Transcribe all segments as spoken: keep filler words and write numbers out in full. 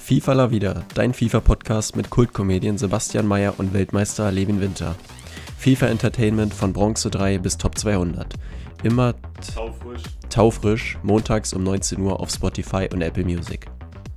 FIFA La Vida, dein FIFA-Podcast mit Kultkomedien Sebastian Mayer und Weltmeister Levin Winter. FIFA-Entertainment von Bronze drei bis Top zweihundert. Immer taufrisch. taufrisch, montags um neunzehn Uhr auf Spotify und Apple Music.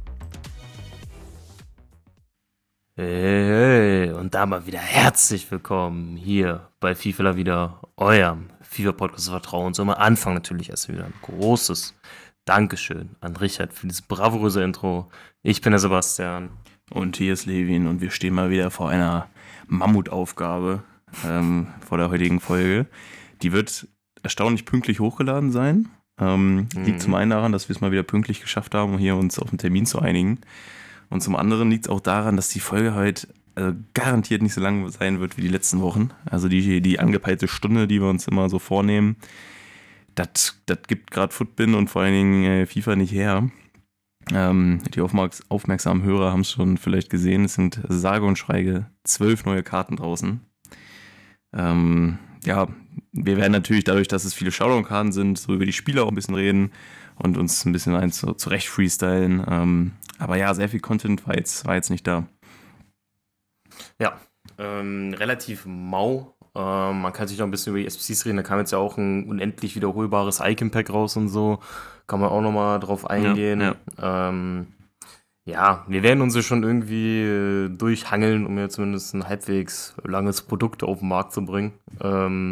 Hey, hey, und da mal wieder herzlich willkommen hier bei FIFA La Vida, eurem FIFA-Podcast des Vertrauens. Und am Anfang natürlich erst wieder ein großes Dankeschön an Richard für dieses bravouröse Intro. Ich bin der Sebastian. Und hier ist Levin und wir stehen mal wieder vor einer Mammutaufgabe ähm, vor der heutigen Folge. Die wird erstaunlich pünktlich hochgeladen sein. Ähm, mhm. Liegt zum einen daran, dass wir es mal wieder pünktlich geschafft haben, um hier uns auf einen Termin zu einigen. Und zum anderen liegt es auch daran, dass die Folge heute äh, garantiert nicht so lang sein wird wie die letzten Wochen. Also die, die angepeilte Stunde, die wir uns immer so vornehmen, das gibt gerade Footbin und vor allen Dingen äh, FIFA nicht her. Ähm, die aufmerks- aufmerksamen Hörer haben es schon vielleicht gesehen, es sind sage und schweige zwölf neue Karten draußen. Ähm, ja, wir werden natürlich dadurch, dass es viele Showdown-Karten sind, so über die Spieler auch ein bisschen reden und uns ein bisschen eins so zurecht freestylen. Ähm, aber ja, sehr viel Content war jetzt, war jetzt nicht da. Ja, ähm, relativ mau. Ähm, man kann sich noch ein bisschen über die S P Cs reden. Da kam jetzt ja auch ein unendlich wiederholbares Icon-Pack raus und so. Kann man auch nochmal drauf eingehen. Ja, ja. Ähm, ja, wir werden uns ja schon irgendwie äh, durchhangeln, um ja zumindest ein halbwegs langes Produkt auf den Markt zu bringen. Ähm,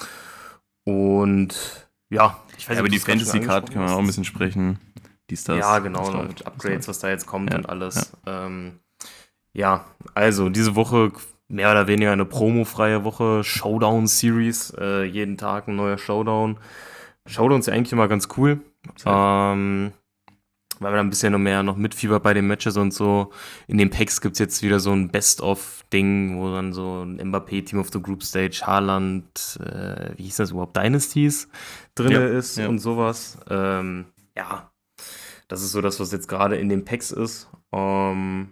und ja, ich weiß nicht, ja, aber die Fantasy-Card können wir auch ein bisschen sprechen. Die Stars, ja, genau, noch mit Upgrades, was da jetzt kommt ja, und alles. Ja. Ähm, ja, also diese Woche mehr oder weniger eine promofreie Woche, Showdown-Series, äh, jeden Tag ein neuer Showdown. Showdown ist ja eigentlich immer ganz cool, ähm, weil man ein bisschen noch mehr noch mitfiebert bei den Matches und so. In den Packs gibt es jetzt wieder so ein Best-of-Ding, wo dann so ein Mbappé, Team of the Group Stage, Haaland, äh, wie hieß das überhaupt, Dynasties drin ja, ist ja. und sowas. Ähm, ja, das ist so das, was jetzt gerade in den Packs ist. Ähm,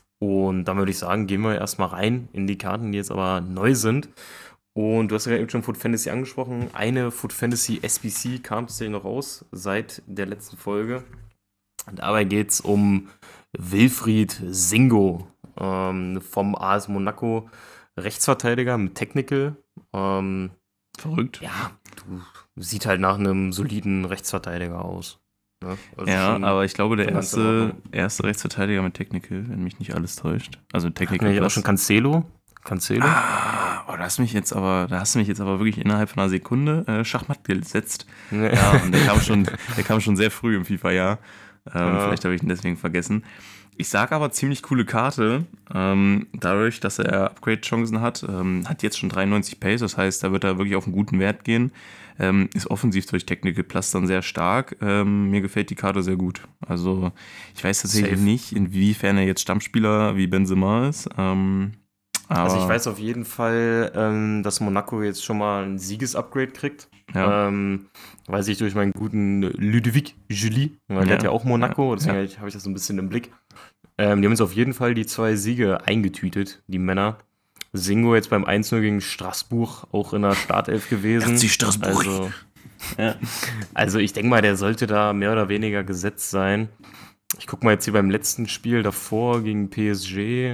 Und dann würde ich sagen, gehen wir erstmal rein in die Karten, die jetzt aber neu sind. Und du hast ja eben schon Foot Fantasy angesprochen. Eine Foot Fantasy S B C kam bisher noch raus seit der letzten Folge. Und dabei geht es um Wilfried Singo ähm, vom A S Monaco, Rechtsverteidiger mit Technical. Ähm, Verrückt. Ja, du, sieht halt nach einem soliden Rechtsverteidiger aus. Ja, also ja aber ich glaube, der erste, erste Rechtsverteidiger mit Technical, wenn mich nicht alles täuscht. Also Technical. Ja, auch schon Cancelo. Cancelo. Ah, oh, da hast du mich jetzt aber, da hast du mich jetzt aber wirklich innerhalb von einer Sekunde äh, Schachmatt gesetzt. Ja, ja und der kam schon, der kam schon sehr früh im FIFA-Jahr. Ähm, ja. Vielleicht habe ich ihn deswegen vergessen. Ich sage aber ziemlich coole Karte. Ähm, dadurch, dass er Upgrade-Chancen hat, ähm, hat jetzt schon dreiundneunzig Pace, das heißt, da wird er wirklich auf einen guten Wert gehen. Ähm, ist offensiv durch Technical Plus dann sehr stark. Ähm, mir gefällt die Karte sehr gut. Also ich weiß tatsächlich Safe. nicht, inwiefern er jetzt Stammspieler wie Benzema ist. Ähm, aber also ich weiß auf jeden Fall, ähm, dass Monaco jetzt schon mal ein Siegesupgrade kriegt. Ja. Ähm, weiß ich durch meinen guten Ludovic Julie, weil ja. der hat ja auch Monaco, deswegen ja. habe ich das so ein bisschen im Blick. Ähm, die haben jetzt auf jeden Fall die zwei Siege eingetütet, die Männer. Singo jetzt beim eins null gegen Straßburg auch in der Startelf gewesen. Sie Straßburg. Also, ja. also ich denke mal, der sollte da mehr oder weniger gesetzt sein. Ich gucke mal jetzt hier beim letzten Spiel davor gegen P S G.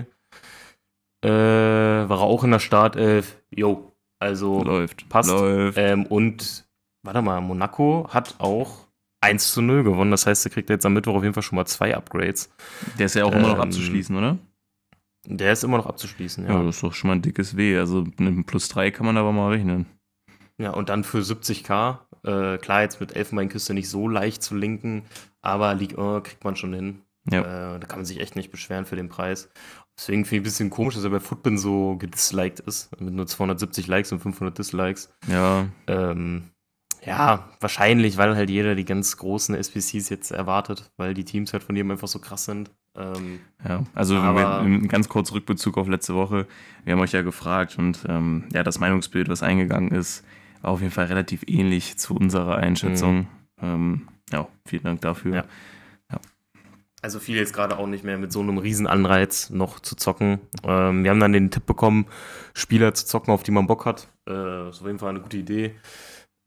Äh, war er auch in der Startelf. Jo, also läuft. Passt. Läuft. Ähm, und warte mal, Monaco hat auch eins zu null gewonnen. Das heißt, er kriegt jetzt am Mittwoch auf jeden Fall schon mal zwei Upgrades. Der ist ja auch ähm, immer noch abzuschließen, oder? Der ist immer noch abzuschließen, ja. Ja, das ist doch schon mal ein dickes W. Also mit einem Plus drei kann man aber mal rechnen. Ja, und dann für siebzig K. Äh, klar, jetzt mit Elfenbeinküste nicht so leicht zu linken, aber Ligue eins kriegt man schon hin. Ja. Äh, da kann man sich echt nicht beschweren für den Preis. Deswegen finde ich ein bisschen komisch, dass er bei Footbin so gedisliked ist. Mit nur zweihundertsiebzig Likes und fünfhundert Dislikes. Ja. Ähm, ja, wahrscheinlich, weil halt jeder die ganz großen S P Cs jetzt erwartet, weil die Teams halt von ihm einfach so krass sind. Ähm, ja, also mit, ganz kurz Rückbezug auf letzte Woche. Wir haben euch ja gefragt und ähm, ja, das Meinungsbild, was eingegangen ist, war auf jeden Fall relativ ähnlich zu unserer Einschätzung. Mhm. Ähm, ja, vielen Dank dafür. Ja. Ja. Also viel jetzt gerade auch nicht mehr mit so einem riesen Anreiz noch zu zocken. Ähm, wir haben dann den Tipp bekommen, Spieler zu zocken, auf die man Bock hat. Äh, ist auf jeden Fall eine gute Idee.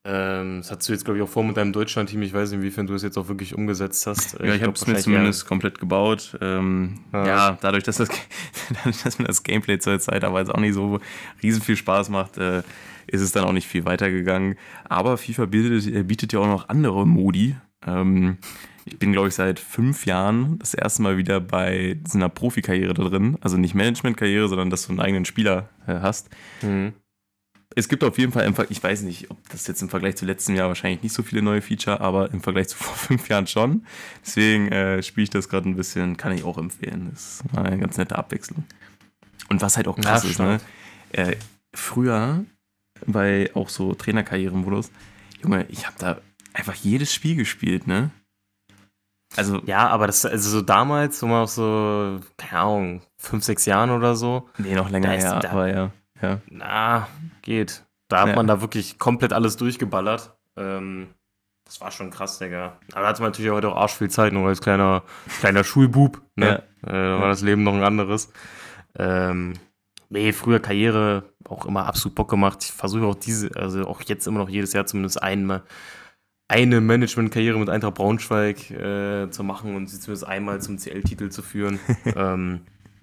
Ähm, das hast du jetzt, glaube ich, auch vor mit deinem Deutschland-Team. Ich weiß nicht, inwiefern du es jetzt auch wirklich umgesetzt hast. Ja, ich, ich habe es mir zumindest ja. komplett gebaut. Ähm, ja. ja, dadurch, dass, das, dadurch, dass mir das Gameplay zur Zeit aber jetzt auch nicht so riesen viel Spaß macht, äh, ist es dann auch nicht viel weitergegangen. Aber FIFA bietet, bietet ja auch noch andere Modi. Ähm, ich bin, glaube ich, seit fünf Jahren das erste Mal wieder bei so einer Profikarriere da drin. Also nicht Management-Karriere, sondern dass du einen eigenen Spieler äh, hast. Mhm. Es gibt auf jeden Fall, ich weiß nicht, ob das jetzt im Vergleich zu letztem Jahr wahrscheinlich nicht so viele neue Feature, aber im Vergleich zu vor fünf Jahren schon. Deswegen äh, spiele ich das gerade ein bisschen, kann ich auch empfehlen. Das ist eine ganz nette Abwechslung. Und was halt auch krass ja, ist, ne? Äh, früher bei auch so Trainerkarrieremodus, Junge, ich habe da einfach jedes Spiel gespielt, ne? Also, ja, aber das, also so damals, so mal auf so, keine Ahnung, fünf, sechs Jahren oder so. Nee, noch länger her, da, aber ja. Ja. Na, geht. Da hat ja. man da wirklich komplett alles durchgeballert. Ähm, das war schon krass, Digga. Aber da hatte man natürlich heute auch arsch viel Zeit, nur als kleiner, kleiner Schulbub. Ne? Ja. Äh, da war das Leben noch ein anderes. Ähm, nee, früher Karriere auch immer absolut Bock gemacht. Ich versuche auch diese, also auch jetzt immer noch jedes Jahr zumindest einmal eine Management-Karriere mit Eintracht Braunschweig äh, zu machen und sie zumindest einmal zum C L-Titel zu führen. ähm,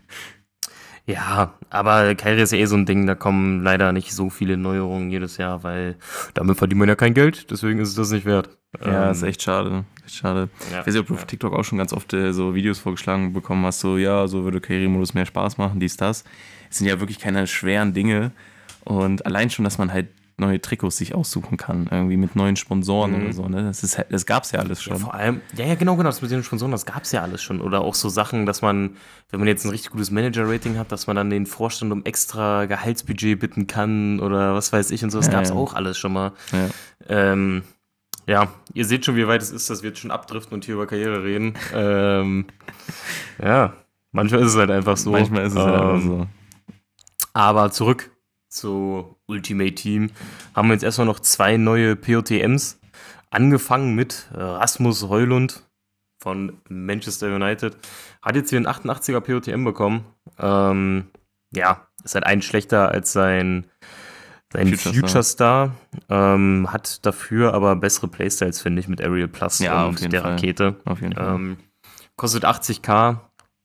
Ja, aber Karriere ist ja eh so ein Ding, da kommen leider nicht so viele Neuerungen jedes Jahr, weil damit verdient man ja kein Geld, deswegen ist es das nicht wert. Ja, ähm, ist echt schade, echt schade. Ja, ich weiß nicht, ob du auf ja. TikTok auch schon ganz oft äh, so Videos vorgeschlagen bekommen hast, so ja, so würde Karrieremodus mehr Spaß machen, dies, das. Es sind ja wirklich keine schweren Dinge und allein schon, dass man halt neue Trikots sich aussuchen kann, irgendwie mit neuen Sponsoren mhm. oder so, ne? Das ist, das gab's ja alles schon. Ja, vor allem, ja, ja, genau, genau, das mit den Sponsoren, das gab's ja alles schon. Oder auch so Sachen, dass man, wenn man jetzt ein richtig gutes Manager-Rating hat, dass man dann den Vorstand um extra Gehaltsbudget bitten kann oder was weiß ich und so, das ja, gab's ja. auch alles schon mal. Ja. Ähm, ja, ihr seht schon, wie weit es ist, dass wir jetzt schon abdriften und hier über Karriere reden. ähm, ja, manchmal ist es halt einfach so. Manchmal ist es ähm, halt einfach so. Aber zurück zu Ultimate Team haben wir jetzt erstmal noch zwei neue P O T Ms. Angefangen mit Rasmus Højlund von Manchester United. Hat jetzt hier einen achtundachtziger P O T M bekommen. Ähm, ja, ist halt ein schlechter als sein, sein Future, Future Star. Star. Ähm, hat dafür aber bessere Playstyles, finde ich, mit Aerial Plus ja, und der Fall. Rakete. Auf jeden Fall. Ähm, kostet achtzigtausend.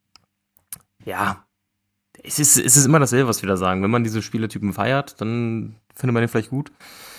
Ja, Es ist, es ist immer dasselbe, was wir da sagen. Wenn man diese Spielertypen feiert, dann findet man den vielleicht gut.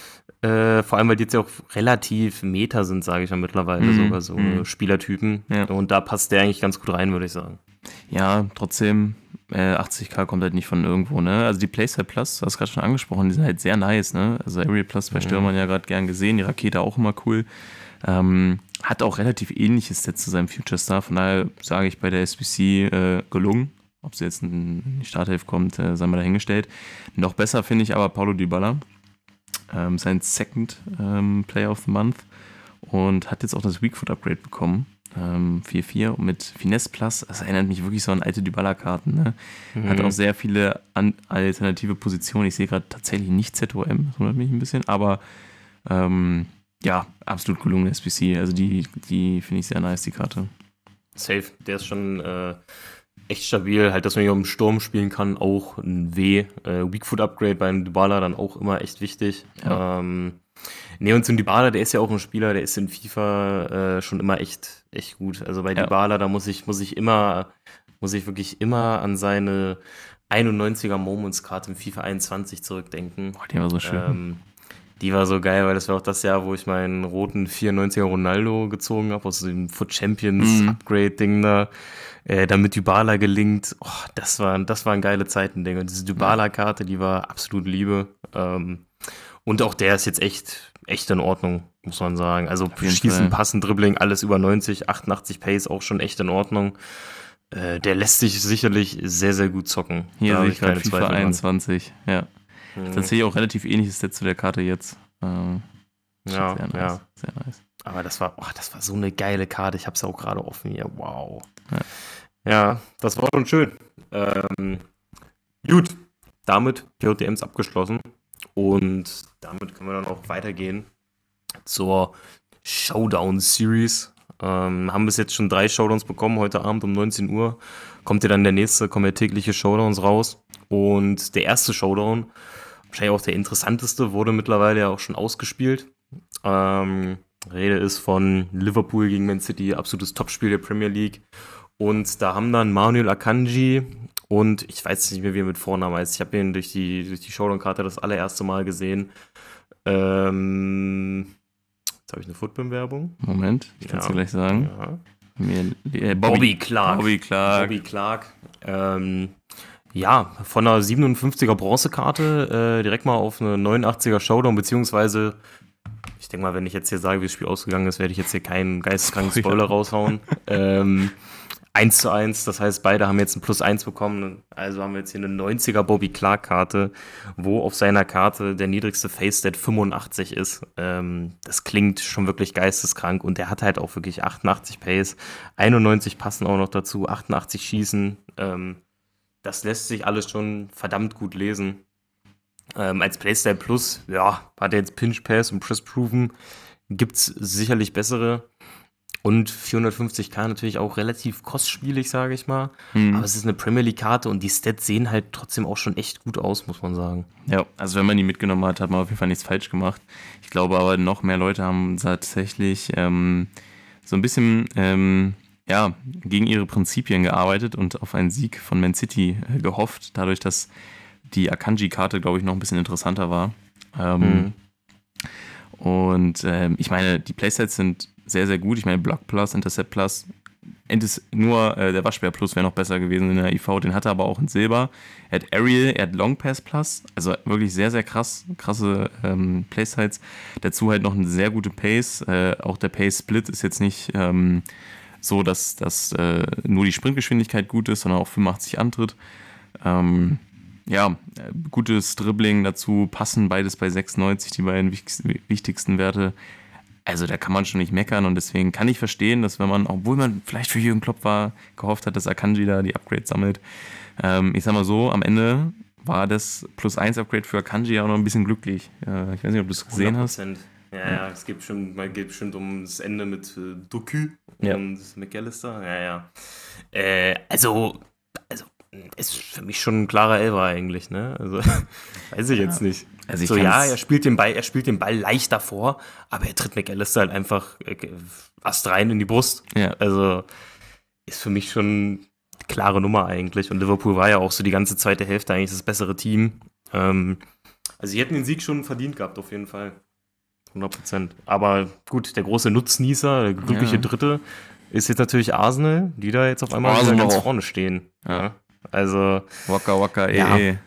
Äh, vor allem, weil die jetzt ja auch relativ Meta sind, sage ich ja mittlerweile, mhm. sogar so mhm. Spielertypen. Ja. Und da passt der eigentlich ganz gut rein, würde ich sagen. Ja, trotzdem, äh, achtzigtausend kommt halt nicht von irgendwo, ne? Also die Playstyle Plus, du hast gerade schon angesprochen, die sind halt sehr nice, ne? Also Aerial Plus bei Stürmern mhm. ja gerade gern gesehen, die Rakete auch immer cool. Ähm, hat auch relativ ähnliches Set zu seinem Future Star, von daher sage ich bei der S B C äh, gelungen. Ob sie jetzt in die Startelf kommt, äh, sei mal dahingestellt. Noch besser finde ich aber Paulo Dybala. Ähm, sein Second ähm, Player of the Month. Und hat jetzt auch das Weak Foot Upgrade bekommen. Ähm, vier vier mit Finesse Plus. Das erinnert mich wirklich so an alte Dybala-Karten. Ne? Mhm. Hat auch sehr viele an- alternative Positionen. Ich sehe gerade tatsächlich nicht Z O M. Das wundert mich ein bisschen. Aber ähm, ja, absolut gelungene S B C. Also die, die finde ich sehr nice, die Karte. Safe. Der ist schon Äh echt stabil, halt, dass man hier im Sturm spielen kann, auch ein W. Äh, Weak Foot Upgrade beim Dybala dann auch immer echt wichtig. Ja. Ähm, ne, und zum Dybala, der ist ja auch ein Spieler, der ist in FIFA äh, schon immer echt, echt gut. Also bei ja. Dybala, da muss ich, muss ich immer, muss ich wirklich immer an seine einundneunziger Moments-Karte im FIFA einundzwanzig zurückdenken. Boah, die war so schön. Ähm, die war so geil, weil das war auch das Jahr, wo ich meinen roten vierundneunziger Ronaldo gezogen habe, aus dem Foot Champions mhm. Upgrade-Ding da. Äh, damit Dybala gelingt, oh, das waren das waren geile Zeiten, Ding. Und diese Dybala-Karte, die war absolut Liebe. Ähm, und auch der ist jetzt echt, echt in Ordnung, muss man sagen. Also Schießen, Passen, Dribbling, alles über neunzig, achtundachtzig Pace, auch schon echt in Ordnung. Äh, der lässt sich sicherlich sehr, sehr gut zocken. Hier sehe ich gerade FIFA einundzwanzig, ja. Mhm. Tatsächlich auch relativ ähnliches Set zu der Karte jetzt. Ähm, ja, sehr nice, ja. Sehr nice. Aber das war, oh, das war so eine geile Karte. Ich habe es ja auch gerade offen hier. Wow. Ja. Ja, das war schon schön. Ähm, gut, damit P O T Ms abgeschlossen. Und damit können wir dann auch weitergehen zur Showdown-Series. Ähm, haben bis jetzt schon drei Showdowns bekommen. Heute Abend um neunzehn Uhr kommt ja dann der nächste, kommen ja tägliche Showdowns raus. Und der erste Showdown, wahrscheinlich auch der interessanteste, wurde mittlerweile ja auch schon ausgespielt. Ähm, Rede ist von Liverpool gegen Man City, absolutes Topspiel der Premier League. Und da haben dann Manuel Akanji und ich weiß nicht mehr, wie er mit Vornamen heißt. Ich habe ihn durch die, durch die Showdown-Karte das allererste Mal gesehen. Ähm, jetzt habe ich eine Football-Werbung. Moment, ich kann es Ja. dir gleich sagen. Ja. Mir, äh, Bobby, Bobby Clark. Bobby Clark. Bobby Clark. Ähm, ja, von einer siebenundfünfziger Bronzekarte äh, direkt mal auf eine neunundachtziger Showdown, beziehungsweise, ich denke mal, wenn ich jetzt hier sage, wie das Spiel ausgegangen ist, werde ich jetzt hier keinen geisteskranken Spoiler raushauen. ähm, eins zu eins, das heißt, beide haben jetzt ein Plus eins bekommen, also haben wir jetzt hier eine neunziger Bobby Clark-Karte, wo auf seiner Karte der niedrigste Face-Stat fünfundachtzig ist. Ähm, das klingt schon wirklich geisteskrank und der hat halt auch wirklich achtundachtzig Pace, einundneunzig passen auch noch dazu, achtundachtzig Schießen. Ähm, das lässt sich alles schon verdammt gut lesen. Ähm, als Playstyle Plus, ja, hat er jetzt Pinch Pass und Press Proven, gibt's sicherlich bessere. Und vierhundertfünfzig K natürlich auch relativ kostspielig, sage ich mal. Mhm. Aber es ist eine Premier League-Karte und die Stats sehen halt trotzdem auch schon echt gut aus, muss man sagen. Ja, also wenn man die mitgenommen hat, hat man auf jeden Fall nichts falsch gemacht. Ich glaube aber, noch mehr Leute haben tatsächlich ähm, so ein bisschen ähm, ja, gegen ihre Prinzipien gearbeitet und auf einen Sieg von Man City äh, gehofft, dadurch, dass die Akanji-Karte, glaube ich, noch ein bisschen interessanter war. Ähm, Mhm. Und ähm, ich meine, die Playsets sind sehr, sehr gut. Ich meine, Block Plus, Intercept Plus, Endes, nur äh, der Waschbär Plus wäre noch besser gewesen in der I V. Den hat er aber auch in Silber. Er hat Aerial, er hat Long Pass Plus. Also wirklich sehr, sehr krass, krasse ähm, Playsets. Dazu halt noch eine sehr gute Pace. Äh, auch der Pace Split ist jetzt nicht ähm, so, dass, dass äh, nur die Sprintgeschwindigkeit gut ist, sondern auch fünfundachtzig Antritt. Ähm, ja, gutes Dribbling dazu, passen beides bei sechsundneunzig, die beiden wichtigsten, wichtigsten Werte. Also da kann man schon nicht meckern und deswegen kann ich verstehen, dass wenn man, obwohl man vielleicht für Jürgen Klopp war, gehofft hat, dass Akanji da die Upgrades sammelt. Ähm, ich sag mal so, am Ende war das Plus eins Upgrade für Akanji auch noch ein bisschen glücklich. Äh, ich weiß nicht, ob du es gesehen hundert hast. Prozent. Ja, ja, es geht bestimmt, man geht bestimmt um das Ende mit äh, Doku Ja. und McAllister. Ja, ja. Äh, also, also, ist für mich schon ein klarer Elfer eigentlich, ne? Also, weiß ich jetzt nicht. Also ich so, ja, kann's- er spielt den Ball, er spielt den Ball leicht davor, aber er tritt McAllister halt einfach äh, Ast rein in die Brust. Ja. Also, ist für mich schon eine klare Nummer eigentlich. Und Liverpool war ja auch so die ganze zweite Hälfte eigentlich das bessere Team. Ähm, also, sie hätten den Sieg schon verdient gehabt, auf jeden Fall. hundert Prozent. Aber gut, der große Nutznießer, der glückliche Ja. Dritte, ist jetzt natürlich Arsenal, die da jetzt auf einmal wieder Arsenal. ganz vorne stehen. Ja. Ja. Also, Waka Waka, eh, Ja. eh.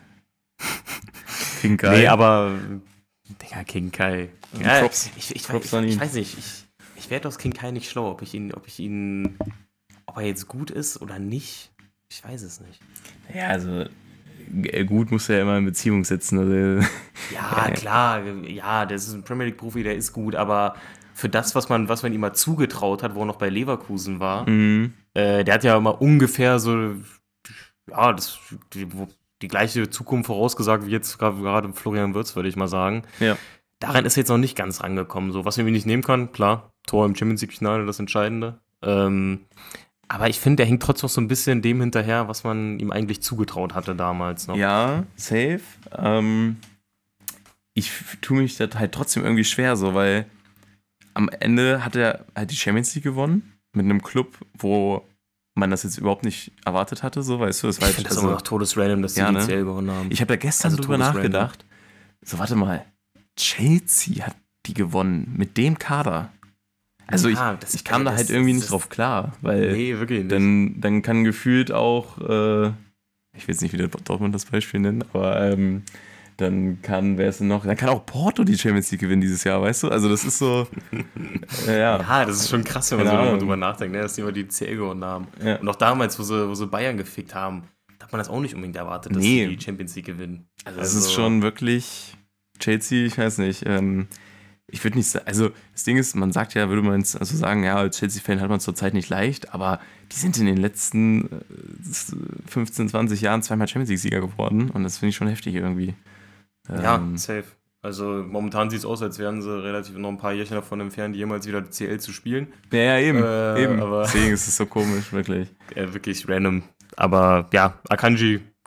King Kai. nee, aber, Digga, King Kai. Ja, Props. ich, ich, Props ich, an ihn. ich weiß nicht, ich, ich werde aus King Kai nicht schlau, ob ich ihn, ob ich ihn, ob er jetzt gut ist oder nicht. Ich weiß es nicht. Ja, also g- gut muss er ja immer in Beziehung sitzen. Also, Ja, klar, ja, das ist ein Premier League-Profi, der ist gut, aber für das, was man, was man ihm mal zugetraut hat, wo er noch bei Leverkusen war, mhm. äh, der hat ja immer ungefähr so, ja, das, die, wo- die gleiche Zukunft vorausgesagt wie jetzt gerade gerade Florian Wirtz, würde ich mal sagen. Ja. Daran ist er jetzt noch nicht ganz rangekommen. So, was man ihm nicht nehmen kann, klar, Tor im Champions League-Finale, das Entscheidende. Ähm, aber ich finde, der hängt trotzdem noch so ein bisschen dem hinterher, was man ihm eigentlich zugetraut hatte damals noch. Ja, safe. Ähm, ich f- tue mich das halt trotzdem irgendwie schwer, so, weil am Ende hat er halt die Champions League gewonnen mit einem Club, wo man das jetzt überhaupt nicht erwartet hatte, so, weißt du, das war Ich halt, finde das also, immer noch todesrandom, dass die Ja, die ne? C L gewonnen haben. ich habe da gestern Also drüber todesrandom. nachgedacht, so, warte mal, Chelsea hat die gewonnen mit dem Kader. Also Ja, ich, das- ich kam da das- halt irgendwie das- nicht drauf klar, weil Nee, wirklich nicht. dann, dann kann gefühlt auch, äh, ich will jetzt nicht wieder Dortmund das Beispiel nennen, aber ähm, dann kann, wer ist denn noch, dann kann auch Porto die Champions League gewinnen dieses Jahr, weißt du? Also das ist so, äh, ja. Ja, das ist schon krass, wenn man Keine so Ahnung. drüber nachdenkt, ne, dass die immer die C L gewonnen haben. Ja. Und auch damals, wo sie, wo sie Bayern gefickt haben, da hat man das auch nicht unbedingt erwartet, dass Nee. sie die Champions League gewinnen. Also, Das ist schon wirklich Chelsea, ich weiß nicht, ähm, ich würde nicht sagen, also das Ding ist, man sagt ja, würde man jetzt also sagen, ja, als Chelsea-Fan hat man es zurzeit nicht leicht, aber die sind in den letzten äh, fünfzehn, zwanzig Jahren zweimal Champions League-Sieger geworden und das finde ich schon heftig irgendwie. Ja, Ähm, safe. Also momentan sieht es aus, als wären sie relativ noch ein paar Jährchen davon entfernt, jemals wieder die C L zu spielen. Ja, ja, eben, Äh, eben. aber- Deswegen ist es so komisch, wirklich. Äh, wirklich random. Aber ja, Akanji,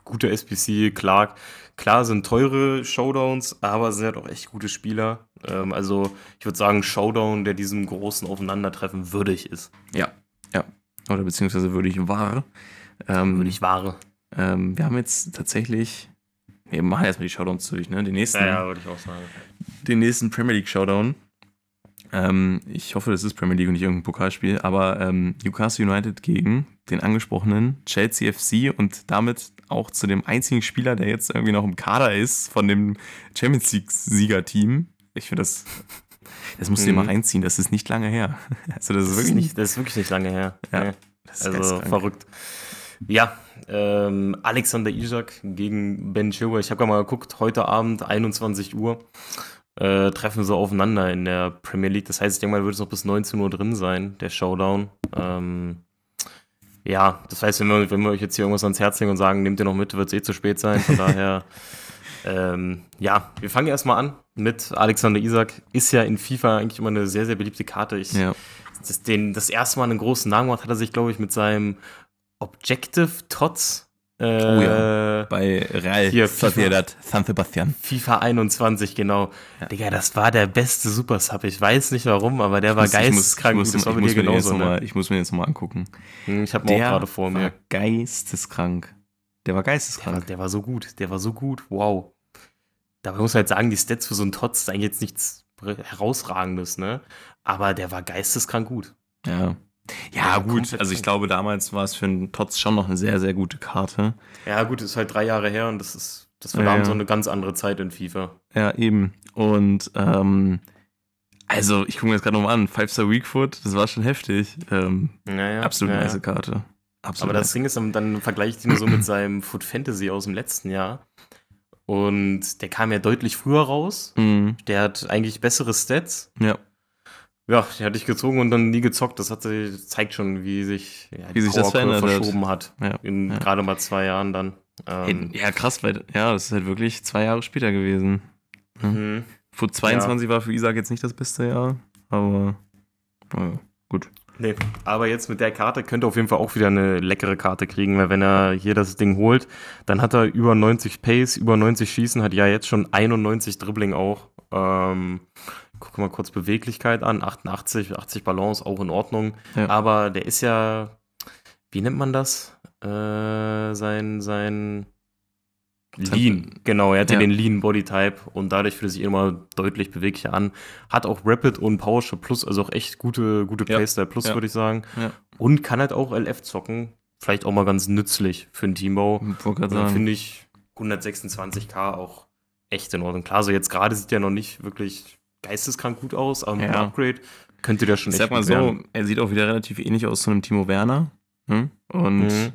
guter S B C, Clark. Klar sind teure Showdowns, aber sind halt auch echt gute Spieler. Ähm, also ich würde sagen, Showdown, der diesem großen Aufeinandertreffen würdig ist. Ja, ja. Oder beziehungsweise würdig war. Ähm, würdig war. Ähm, wir haben jetzt tatsächlich, wir machen erstmal die Showdowns durch, ne? Den nächsten, ja, ja, würde ich auch sagen. Den nächsten Premier League Showdown. Ähm, ich hoffe, das ist Premier League und nicht irgendein Pokalspiel, aber ähm, Newcastle United gegen den angesprochenen Chelsea F C und damit auch zu dem einzigen Spieler, der jetzt irgendwie noch im Kader ist von dem Champions League-Siegerteam. Ich finde das, das musst du dir mal reinziehen, das ist nicht lange her. Also das, das, ist wirklich ist nicht, das ist wirklich nicht lange her. Ja, nee. das ist also verrückt. Ja, ähm, Alexander Isak gegen Ben Chilwell. Ich habe gerade mal geguckt, heute Abend einundzwanzig Uhr äh, treffen sie aufeinander in der Premier League. Das heißt, ich denke mal, wird es noch bis neunzehn Uhr drin sein, der Showdown. Ähm, ja, das heißt, wenn wir, wenn wir euch jetzt hier irgendwas ans Herz legen und sagen, nehmt ihr noch mit, wird es eh zu spät sein. Von daher, ähm, ja, wir fangen erstmal an mit Alexander Isak. Ist ja in FIFA eigentlich immer eine sehr, sehr beliebte Karte. Ich, ja. das, den, das erste Mal einen großen Namen gemacht hat er sich, glaube ich, mit seinem Objective Tots. Äh, oh ja, bei Real hier, Sociedad San Sebastian. FIFA einundzwanzig, genau. Ja. Digga, das war der beste Super-Sub. Ich weiß nicht warum, aber der ich war muss, geisteskrank. Ich muss, ich muss, ich muss, mir, genauso, ne? mal, ich muss mir jetzt nochmal angucken. Ich habe ihn auch gerade vor mir. Der war geisteskrank. Der war geisteskrank. Der war, der war so gut. Der war so gut. Wow. Dabei muss man halt sagen, die Stats für so einen Tots sind eigentlich jetzt nichts Herausragendes, ne? Aber der war geisteskrank gut. Ja. Ja, ja gut, also ich glaube, damals war es für einen Tots schon noch eine sehr, sehr gute Karte. Ja, gut, ist halt drei Jahre her und das ist, das war damals ja. so eine ganz andere Zeit in FIFA. Ja, eben. Und, ähm, also ich gucke mir das gerade nochmal an, Five-Star Weakfoot, das war schon heftig. Ähm, naja, absolut naja. nice Karte. Absolut Aber das Ding ist, dann, dann vergleiche ich den so mit seinem Foot Fantasy aus dem letzten Jahr. Und der kam ja deutlich früher raus. Mhm. Der hat eigentlich bessere Stats. Ja. Ja, die hatte ich gezogen und dann nie gezockt. Das hat, zeigt schon, wie sich, ja, wie sich das verändert verschoben hat. Ja, in ja. gerade mal zwei Jahren dann. Ähm, ja, krass, weil ja, das ist halt wirklich zwei Jahre später gewesen. Mhm. Foot zweiundzwanzig ja. war für Isak jetzt nicht das beste Jahr, aber ja, gut. Nee, aber jetzt mit der Karte könnte er auf jeden Fall auch wieder eine leckere Karte kriegen, weil wenn er hier das Ding holt, dann hat er über neunzig Pace, über neunzig Schießen, hat ja jetzt schon einundneunzig Dribbling auch. Ähm, guck mal kurz Beweglichkeit an, achtundachtzig, achtzig Balance, auch in Ordnung. Ja. Aber der ist ja, wie nennt man das? Äh, sein, sein Lean, genau, er hat ja, ja den Lean Bodytype und dadurch fühlt er sich immer deutlich beweglicher an. Hat auch Rapid und Powershot Plus, also auch echt gute, gute ja. Playstyle Plus, ja. würde ich sagen. Ja. Und kann halt auch L F zocken. Vielleicht auch mal ganz nützlich für einen Teambau. Finde ich hundertsechsundzwanzig K auch echt in Ordnung. Klar, so jetzt gerade sieht er noch nicht wirklich geisteskrank gut aus, aber mit ja. einem Upgrade könnte der schon ich echt sag mal so, werden. Er sieht auch wieder relativ ähnlich aus zu einem Timo Werner. Hm? Und mhm.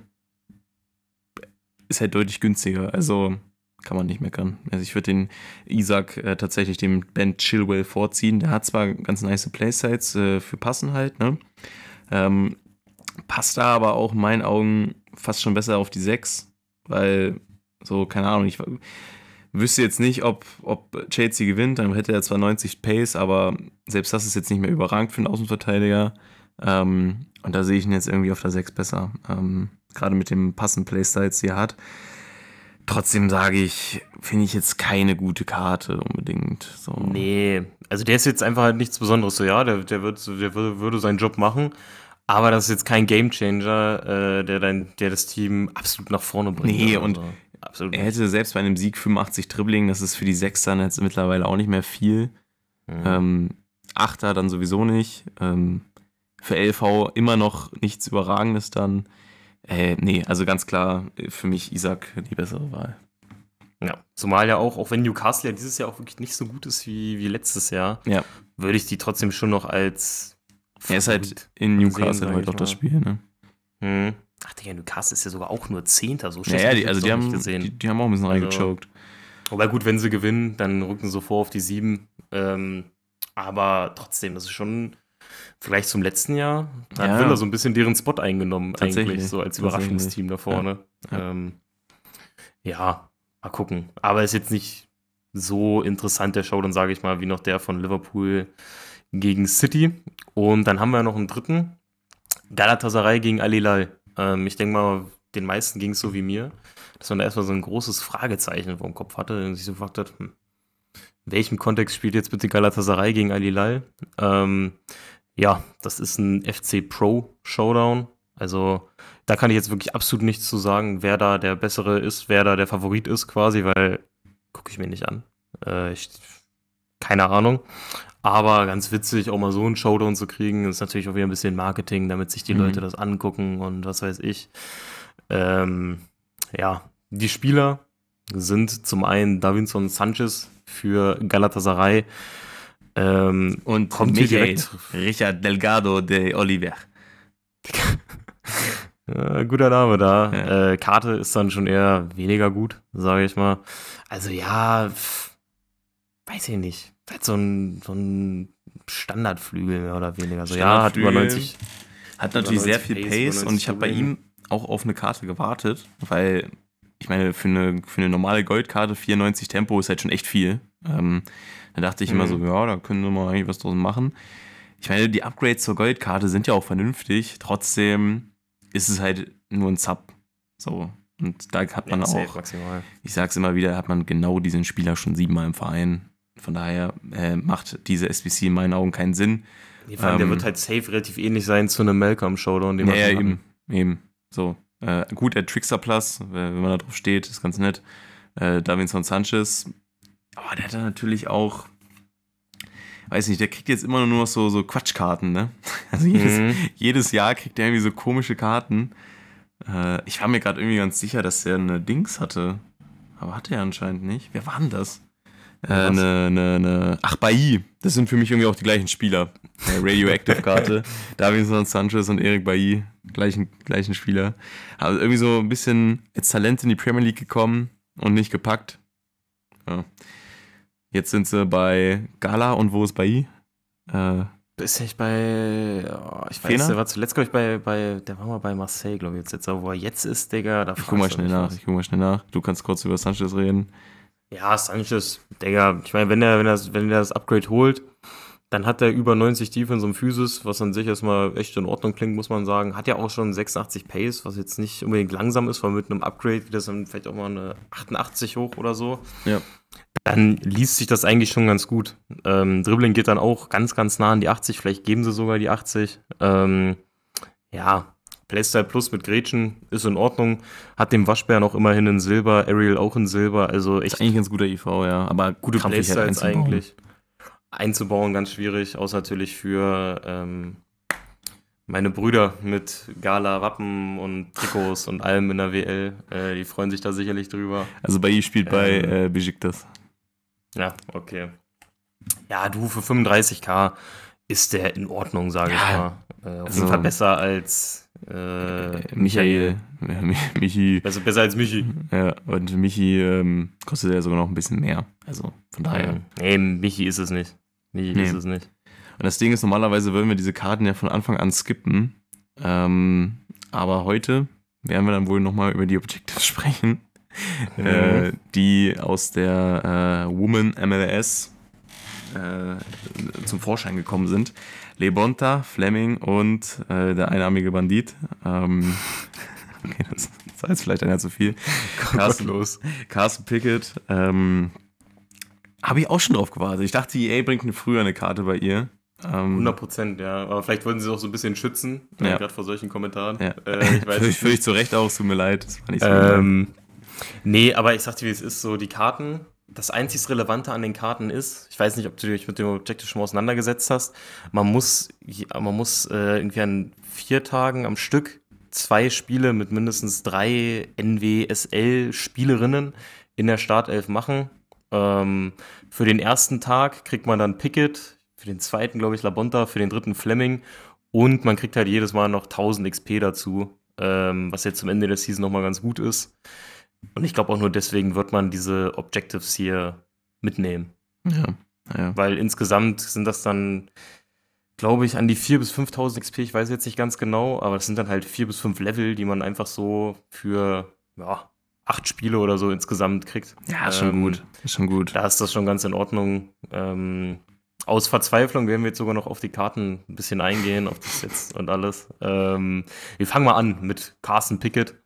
ist halt deutlich günstiger. Also kann man nicht meckern. Also ich würde den Isak äh, tatsächlich dem Ben Chilwell vorziehen. Der hat zwar ganz nice Playsites äh, für Passen halt, ne? Ähm, passt da aber auch in meinen Augen fast schon besser auf die sechs, weil so, keine Ahnung, ich wüsste jetzt nicht, ob, ob Chelsea gewinnt, dann hätte er zwar neunzig Pace, aber selbst das ist jetzt nicht mehr überragend für einen Außenverteidiger. Ähm, und da sehe ich ihn jetzt irgendwie auf der sechs besser. Ähm, gerade mit dem passenden Playstyles, die er hat. Trotzdem sage ich, finde ich jetzt keine gute Karte unbedingt. So. Nee, also der ist jetzt einfach halt nichts Besonderes. So, ja, der, der, wird, der würde, würde seinen Job machen, aber das ist jetzt kein Gamechanger, äh, der, dein, der das Team absolut nach vorne bringt. Nee, und so. Absolut er hätte selbst bei einem Sieg fünfundachtzig Dribbling, das ist für die sechs dann jetzt mittlerweile auch nicht mehr viel. Mhm. Ähm, Achter dann sowieso nicht. Ähm, für L V immer noch nichts Überragendes dann. Äh, nee, also ganz klar für mich Isak die bessere Wahl. Ja, zumal ja auch, auch wenn Newcastle ja dieses Jahr auch wirklich nicht so gut ist wie, wie letztes Jahr, ja. würde ich die trotzdem schon noch als er ist halt in Newcastle heute auch das Spiel, ne? Hm. Ach, Digga, Newcastle ist ja sogar auch nur Zehnter, so schlecht. Ja, ja die, also die haben, gesehen. Die, die haben auch ein bisschen also, reingechoked. Aber gut, wenn sie gewinnen, dann rücken sie vor auf die sieben. Ähm, aber trotzdem, das ist schon vielleicht zum letzten Jahr, da ja. hat Villa so ein bisschen deren Spot eingenommen, eigentlich, so als Überraschungsteam da vorne. Ja. Ja. Ähm, ja, mal gucken. Aber ist jetzt nicht so interessant, der Show, dann sage ich mal, wie noch der von Liverpool gegen City. Und dann haben wir noch einen dritten, Galatasaray gegen Al Hilal. Ähm, ich denke mal, den meisten ging es so wie mir, dass man da erstmal so ein großes Fragezeichen vor dem Kopf hatte und sich so gefragt hat, hm, in welchem Kontext spielt jetzt bitte Galatasaray gegen Al Hilal? Ähm, ja, das ist ein F C Pro Showdown. Also da kann ich jetzt wirklich absolut nichts zu sagen, wer da der Bessere ist, wer da der Favorit ist quasi, weil gucke ich mir nicht an. Äh, ich, keine Ahnung. Aber ganz witzig, auch mal so einen Showdown zu kriegen, ist natürlich auch wieder ein bisschen Marketing, damit sich die mhm. Leute das angucken und was weiß ich. Ähm, ja, die Spieler sind zum einen Davinson Sanchez für Galatasaray ähm, und kommt hier direkt Richard Delgado de Oliver. Ja, guter Name da. Ja. Äh, Karte ist dann schon eher weniger gut, sage ich mal. Also ja, pff, weiß ich nicht. Vielleicht so ein, so ein Standardflügel mehr oder weniger. Also ja, hat über neunzig. Hat natürlich sehr viel Pace, Pace und ich habe bei ihm auch auf eine Karte gewartet, weil ich meine, für eine, für eine normale Goldkarte vierundneunzig Tempo ist halt schon echt viel. Ähm, da dachte ich mhm. immer so, ja, da können wir mal eigentlich was draus machen. Ich meine, die Upgrades zur Goldkarte sind ja auch vernünftig, trotzdem ist es halt nur ein Sub. So. Und da hat man ja, auch, maximal. Ich sag's immer wieder, hat man genau diesen Spieler schon siebenmal im Verein. Von daher äh, macht diese S B C in meinen Augen keinen Sinn. Nee, vor allem, ähm, der wird halt safe relativ ähnlich sein zu einem Malcolm-Showdown, den wir ja, eben, eben. So. Äh, gut, der Trickster Plus, wenn man da drauf steht, ist ganz nett. Äh, Davinson Sanchez. Aber der hat dann natürlich auch, weiß nicht, der kriegt jetzt immer nur noch so, so Quatschkarten, ne? Also jedes, mhm. jedes Jahr kriegt der irgendwie so komische Karten. Äh, ich war mir gerade irgendwie ganz sicher, dass der eine Dings hatte. Aber hatte er anscheinend nicht. Wer war denn das? Äh, eine, eine, eine, ach, Bailly. Das sind für mich irgendwie auch die gleichen Spieler. Äh, Radioactive-Karte. Davinson Sanchez und Eric Bailly. Gleichen, gleichen Spieler. Also irgendwie so ein bisschen als Talent in die Premier League gekommen und nicht gepackt. Ja. Jetzt sind sie bei Gala und wo ist Bailly? Äh, ist nicht bei, oh, ich weiß, der war zuletzt, glaube ich, bei, bei, der war mal bei Marseille, glaube ich, jetzt, jetzt, aber wo er jetzt ist, Digga, da ich guck mal schnell nach, was. ich guck mal schnell nach. Du kannst kurz über Sanchez reden. Ja, Sanchez, Digga, ich meine, wenn er, wenn er, wenn er das Upgrade holt, dann hat er über neunzig Defense und Physis, was an sich erstmal echt in Ordnung klingt, muss man sagen. Hat ja auch schon sechsundachtzig Pace, was jetzt nicht unbedingt langsam ist, weil mit einem Upgrade geht das dann vielleicht auch mal eine achtundachtzig hoch oder so. Ja. Dann liest sich das eigentlich schon ganz gut. Ähm, Dribbling geht dann auch ganz, ganz nah an die achtzig, vielleicht geben sie sogar die achtzig. Ähm, ja, Playstyle Plus mit Gretchen ist in Ordnung. Hat dem Waschbär noch immerhin in Silber, Ariel auch in Silber. Also echt. Ist eigentlich ein ganz guter I V, ja. Aber gute Playstyles eigentlich. Einzubauen ganz schwierig, außer natürlich für ähm, meine Brüder mit Gala, Wappen und Trikots und allem in der W L. Äh, die freuen sich da sicherlich drüber. Also bei ihr spielt ähm, bei äh, Besiktas. Ja, okay. Ja, du, für fünfunddreißig K ist der in Ordnung, sage ja, ich mal. Äh, auf also, jeden Fall besser als äh, Michael. Michael. Michi. Also besser als Michi. Ja, und Michi ähm, kostet ja sogar noch ein bisschen mehr. Also von daher. Nee, Michi ist es nicht. Michi nee. ist es nicht. Und das Ding ist, normalerweise würden wir diese Karten ja von Anfang an skippen. Ähm, aber heute werden wir dann wohl nochmal über die Objectives sprechen. Mhm. Äh, die aus der äh, Women M L S äh, zum Vorschein gekommen sind. Lebonta, Fleming und äh, der einarmige Bandit. Ähm, okay, das war jetzt vielleicht einer zu viel. Carsten, los. Carsten Pickett. Ähm, habe ich auch schon drauf gewartet. Ich dachte, E A bringt eine früher eine Karte bei ihr. Ähm, hundert Prozent, ja. Aber vielleicht wollten sie es auch so ein bisschen schützen, ja. gerade vor solchen Kommentaren. Ja. Äh, ich weiß nicht. Völlig zu Recht auch, es tut mir leid. Das war nicht so ähm, nee, aber ich sag dir, wie es ist, so die Karten, das einzig Relevante an den Karten ist, ich weiß nicht, ob du dich mit dem Objective schon mal auseinandergesetzt hast, man muss, man muss äh, irgendwie an vier Tagen am Stück zwei Spiele mit mindestens drei N W S L-Spielerinnen in der Startelf machen. Ähm, für den ersten Tag kriegt man dann Pickett, für den zweiten, glaube ich, Labonta, für den dritten Fleming und man kriegt halt jedes Mal noch tausend X P dazu, ähm, was jetzt zum Ende der Season nochmal ganz gut ist. Und ich glaube auch nur deswegen wird man diese Objectives hier mitnehmen. Ja, ja. Weil insgesamt sind das dann, glaube ich, an die viertausend bis fünftausend X P, ich weiß jetzt nicht ganz genau, aber das sind dann halt vier bis fünf Level, die man einfach so für, ja, acht Spiele oder so insgesamt kriegt. Ja, ist schon ähm, gut. Ist schon gut. Da ist das schon ganz in Ordnung. Ähm, aus Verzweiflung werden wir jetzt sogar noch auf die Karten ein bisschen eingehen, auf das jetzt und alles. Ähm, wir fangen mal an mit Carsten Pickett.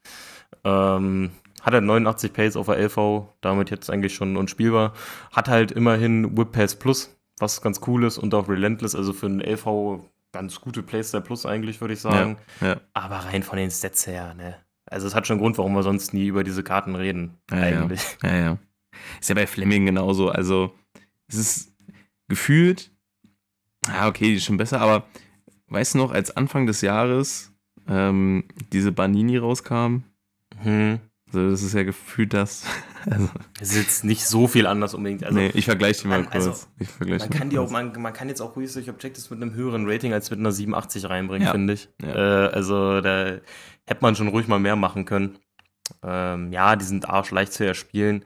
Ähm, hat halt neunundachtzig Pace auf der L V, damit jetzt eigentlich schon unspielbar. Hat halt immerhin Whip Pace Plus, was ganz cool ist, und auch Relentless, also für einen L V ganz gute Playstyle Plus eigentlich, würde ich sagen. Ja, ja. Aber rein von den Stats her, ne? Also es hat schon einen Grund, warum wir sonst nie über diese Karten reden, ja, eigentlich. Ja. ja, ja. Ist ja bei Fleming genauso, also es ist gefühlt, ja okay, die ist schon besser, aber weißt du noch, als Anfang des Jahres ähm, diese Banini rauskam, Hm. also das ist ja gefühlt das. Also, Es ist jetzt nicht so viel anders unbedingt. Also, nee, ich vergleiche die mal man- kurz. also, ich vergleiche man, die mal kann die auch, kurz. man, man kann jetzt auch ruhig solche Objectives mit einem höheren Rating als mit einer siebenundachtzig reinbringen, Ja. finde ich. Ja. Äh, also da hätte man schon ruhig mal mehr machen können. Ähm, ja, die sind arschleicht zu erspielen.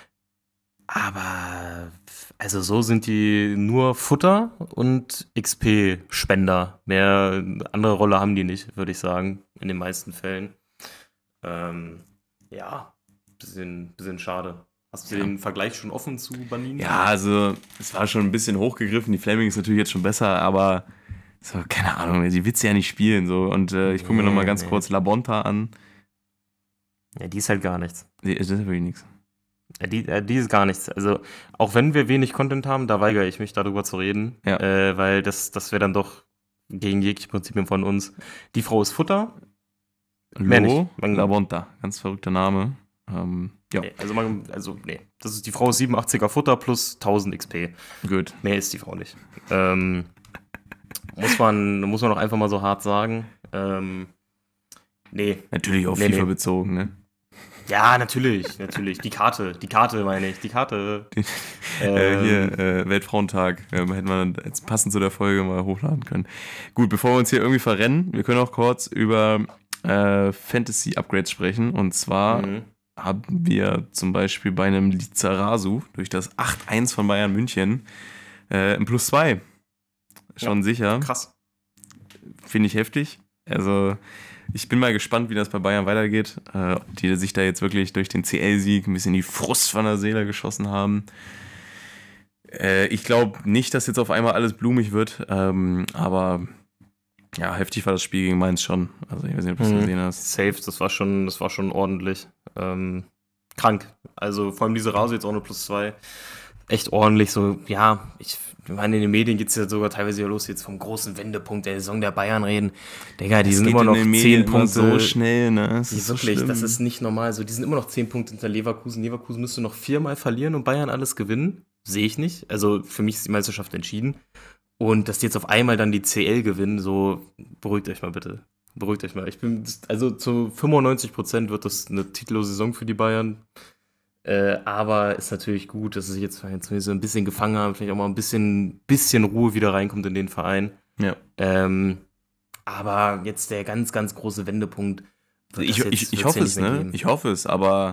Aber also so sind die nur Futter und X P-Spender. Mehr andere Rolle haben die nicht, würde ich sagen, in den meisten Fällen. Ähm, ja, bisschen, bisschen schade. Hast du Ja. den Vergleich schon offen zu Banini? Ja, also es war schon ein bisschen hochgegriffen. Die Fleming ist natürlich jetzt schon besser, aber so, keine Ahnung, die willst du ja nicht spielen. So. Und äh, ich gucke mir Nee, nochmal ganz nee. kurz La Bonta an. Ja, die ist halt gar nichts. Die, das ist wirklich nichts. Ja, die, äh, die ist gar nichts. Also, auch wenn wir wenig Content haben, da weigere ich mich, darüber zu reden. Ja. Äh, weil das, das wäre dann doch gegen jegliche Prinzipien von uns. Die Frau ist Futter. Mehr Lo nicht. Man- La Bonta, ganz verrückter Name. Ähm, ja, Nee, also, man, also, nee. Das ist die Frau ist siebenundachtziger Futter plus tausend X P. gut. Mehr ist die Frau nicht. Ähm, muss, man, muss man auch einfach mal so hart sagen. Ähm, nee. Natürlich auf Nee, FIFA nee. bezogen, ne? Ja, natürlich, natürlich. Die Karte, die Karte meine ich, die Karte. Die- Ähm, Äh, hier, äh, Weltfrauentag. Ähm, hätten wir jetzt passend zu der Folge mal hochladen können. Gut, bevor wir uns hier irgendwie verrennen, wir können auch kurz über äh, Fantasy-Upgrades sprechen. Und zwar mhm. haben wir zum Beispiel bei einem Lizarazu durch das acht eins von Bayern München äh, ein Plus zwei. Schon sicher. Krass. Finde ich heftig. Also ich bin mal gespannt, wie das bei Bayern weitergeht. Äh, ob die sich da jetzt wirklich durch den C L-Sieg ein bisschen die Frust von der Seele geschossen haben. Äh, ich glaube nicht, dass jetzt auf einmal alles blumig wird. Ähm, aber ja, heftig war das Spiel gegen Mainz schon. Also ich weiß nicht, ob du es Mhm. gesehen hast. Safe, das war schon, das war schon ordentlich. Ähm, krank. Also vor allem diese Rase jetzt auch eine Plus zwei. Echt ordentlich. So, ja, ich meine, in den Medien geht es ja sogar teilweise los, jetzt vom großen Wendepunkt der Saison der Bayern reden. Digga, die Es sind geht immer in noch den Medien zehn immer Punkte. so schnell, ne? Es Die ist so wirklich, schlimm. das ist nicht normal. So, die sind immer noch zehn Punkte hinter Leverkusen. Leverkusen müsste noch viermal verlieren und Bayern alles gewinnen. Sehe ich nicht. Also für mich ist die Meisterschaft entschieden. Und dass die jetzt auf einmal dann die C L gewinnen, so beruhigt euch mal bitte. Beruhigt euch mal. Ich bin, also zu fünfundneunzig Prozent wird das eine titellose Saison für die Bayern. Äh, aber ist natürlich gut, dass sie sich jetzt, jetzt so ein bisschen gefangen haben, vielleicht auch mal ein bisschen, bisschen Ruhe wieder reinkommt in den Verein. Ja. Ähm, aber jetzt der ganz, ganz große Wendepunkt. wird Ich, das jetzt- ich, ich wird's hoffe ja es, nicht mehr ne? geben. Ich hoffe es, aber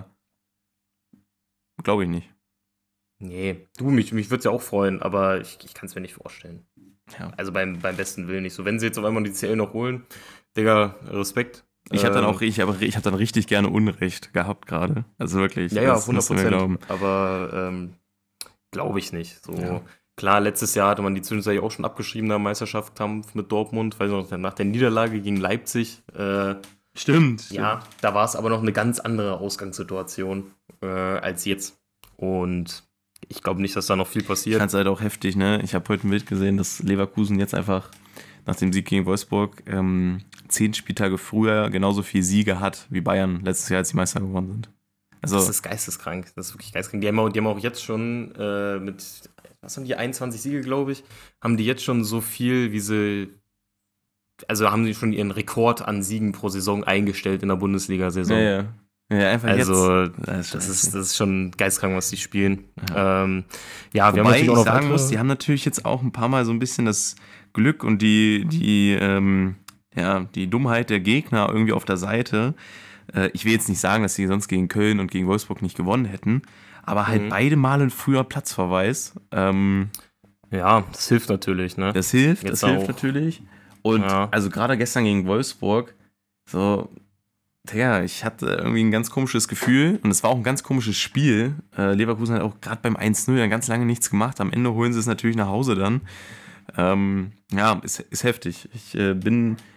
glaube ich nicht. Nee, du, mich, mich würde es ja auch freuen, aber ich, ich kann es mir nicht vorstellen. Ja. Also beim, beim besten Willen nicht. So, wenn sie jetzt auf einmal die C L noch holen, Digga, Respekt. Ich habe dann Ähm, auch ich hab, ich hab dann richtig gerne Unrecht gehabt gerade. Also wirklich. Ja, ja, das hundert musst du mir glauben. Prozent. Aber ähm, glaube ich nicht. So, Ja. klar, letztes Jahr hatte man die zwischenzeitlich auch schon abgeschrieben, der Meisterschaftskampf mit Dortmund, weiß ich noch, nach der Niederlage gegen Leipzig. Äh, Stimmt. ja, da war es aber noch eine ganz andere Ausgangssituation äh, als jetzt. Und ich glaube nicht, dass da noch viel Ich passiert. fand es halt auch heftig, ne? Ich habe heute ein Bild gesehen, dass Leverkusen jetzt einfach nach dem Sieg gegen Wolfsburg ähm, zehn Spieltage früher genauso viel Siege hat wie Bayern letztes Jahr, als die Meister geworden sind. Also, Das ist geisteskrank. Das ist wirklich geisteskrank. Die haben auch, die haben auch jetzt schon äh, mit, was haben die, einundzwanzig Siege, glaube ich, haben die jetzt schon so viel, wie sie, also haben sie schon ihren Rekord an Siegen pro Saison eingestellt in der Bundesliga-Saison. ja, ja. Ja, einfach Also, jetzt. Das Das schon ist, heftig. das ist schon geistkrank, was die spielen. Ja. Ähm, ja, wir haben Wobei natürlich ich auch noch sagen weitere- muss, die haben natürlich jetzt auch ein paar Mal so ein bisschen das Glück und die, die, ähm, ja, die Dummheit der Gegner irgendwie auf der Seite. Äh, ich will jetzt nicht sagen, dass sie sonst gegen Köln und gegen Wolfsburg nicht gewonnen hätten, aber halt Mhm. beide Male ein früher Platzverweis. Ähm, Ja, das hilft natürlich, ne? das hilft, Jetzt das hilft auch. natürlich. Und Ja. also gerade gestern gegen Wolfsburg, so, ja, ich hatte irgendwie ein ganz komisches Gefühl und es war auch ein ganz komisches Spiel. Äh, Leverkusen hat auch gerade beim eins null dann ganz lange nichts gemacht. Am Ende holen sie es natürlich nach Hause dann. Ähm, ja, ist, ist heftig. Ich äh, bin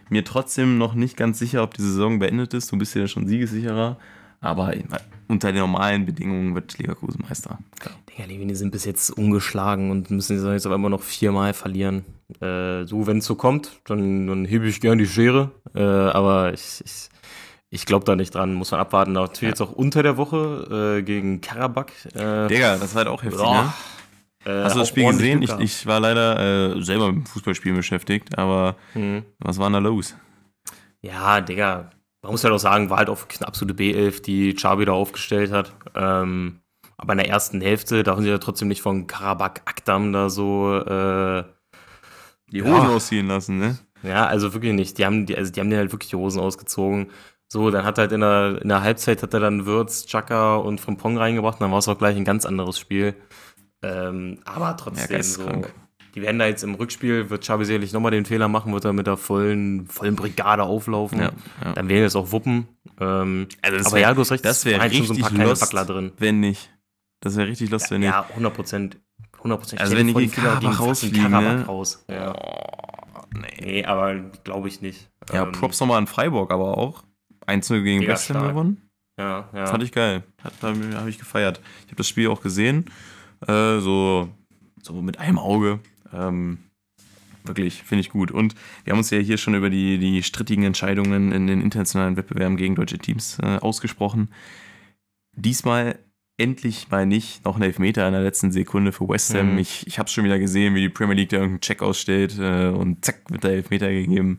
mir trotzdem noch nicht ganz sicher, ob die Saison beendet ist. Du bist ja schon siegessicherer. Aber unter den normalen Bedingungen wird Leverkusen Meister. Digga, die sind bis jetzt ungeschlagen und müssen jetzt aber immer noch viermal verlieren. Äh, so, wenn es so kommt, dann, dann hebe ich gern die Schere. Äh, aber ich, ich, ich glaube da nicht dran. Muss man abwarten. Natürlich ja. jetzt auch unter der Woche äh, gegen Karabakh. Äh, Digga, das war halt auch heftig, ne? Äh, Hast du das Spiel gesehen? Ich, ich war leider äh, selber mit dem Fußballspielen beschäftigt, aber mhm. was war denn da los? Ja, Digga. Man muss halt auch sagen, war halt auch eine absolute B elf, die Xabi da aufgestellt hat. Ähm, aber in der ersten Hälfte darf sie ja trotzdem nicht von Karabakh Akdam da so äh, die Hosen ja. ausziehen lassen, ne? Ja, also wirklich nicht. Die haben, die, also die haben dir halt wirklich die Hosen ausgezogen. So, dann hat halt in der, in der Halbzeit hat er dann Würz, Xhaka und Frimpong reingebracht und dann war es auch gleich ein ganz anderes Spiel. Ähm, aber trotzdem ja, so. Die werden da jetzt im Rückspiel, wird Xabi sicherlich nochmal den Fehler machen, wird er mit der vollen, vollen Brigade auflaufen. Ja, ja. Dann werden wir es auch wuppen. Ähm, also das aber wär, ja, du hast recht, das wäre richtig so ein paar kleine lost, Wackler drin. Wenn nicht. Das wäre richtig lost, ja, wenn nicht. Ja, hundert Prozent. hundert Prozent. Also wenn die gegen Karabakh rausfliegen, ne? raus. Ja. Oh, nee. nee, aber glaube ich nicht. Ja, ähm, Props nochmal an Freiburg, aber auch. eins null gegen West Ham gewonnen. Ja, ja. Fand ich geil. Da habe ich gefeiert. Ich habe das Spiel auch gesehen. Äh, so, so mit einem Auge. Ähm, Wirklich, finde ich gut. Und wir haben uns ja hier schon über die, die strittigen Entscheidungen in den internationalen Wettbewerben gegen deutsche Teams äh, ausgesprochen. Diesmal endlich mal nicht noch ein Elfmeter in der letzten Sekunde für West Ham. Mhm. Ich, ich habe es schon wieder gesehen, wie die Premier League da irgendeinen Check ausstellt äh, und zack, wird der Elfmeter gegeben.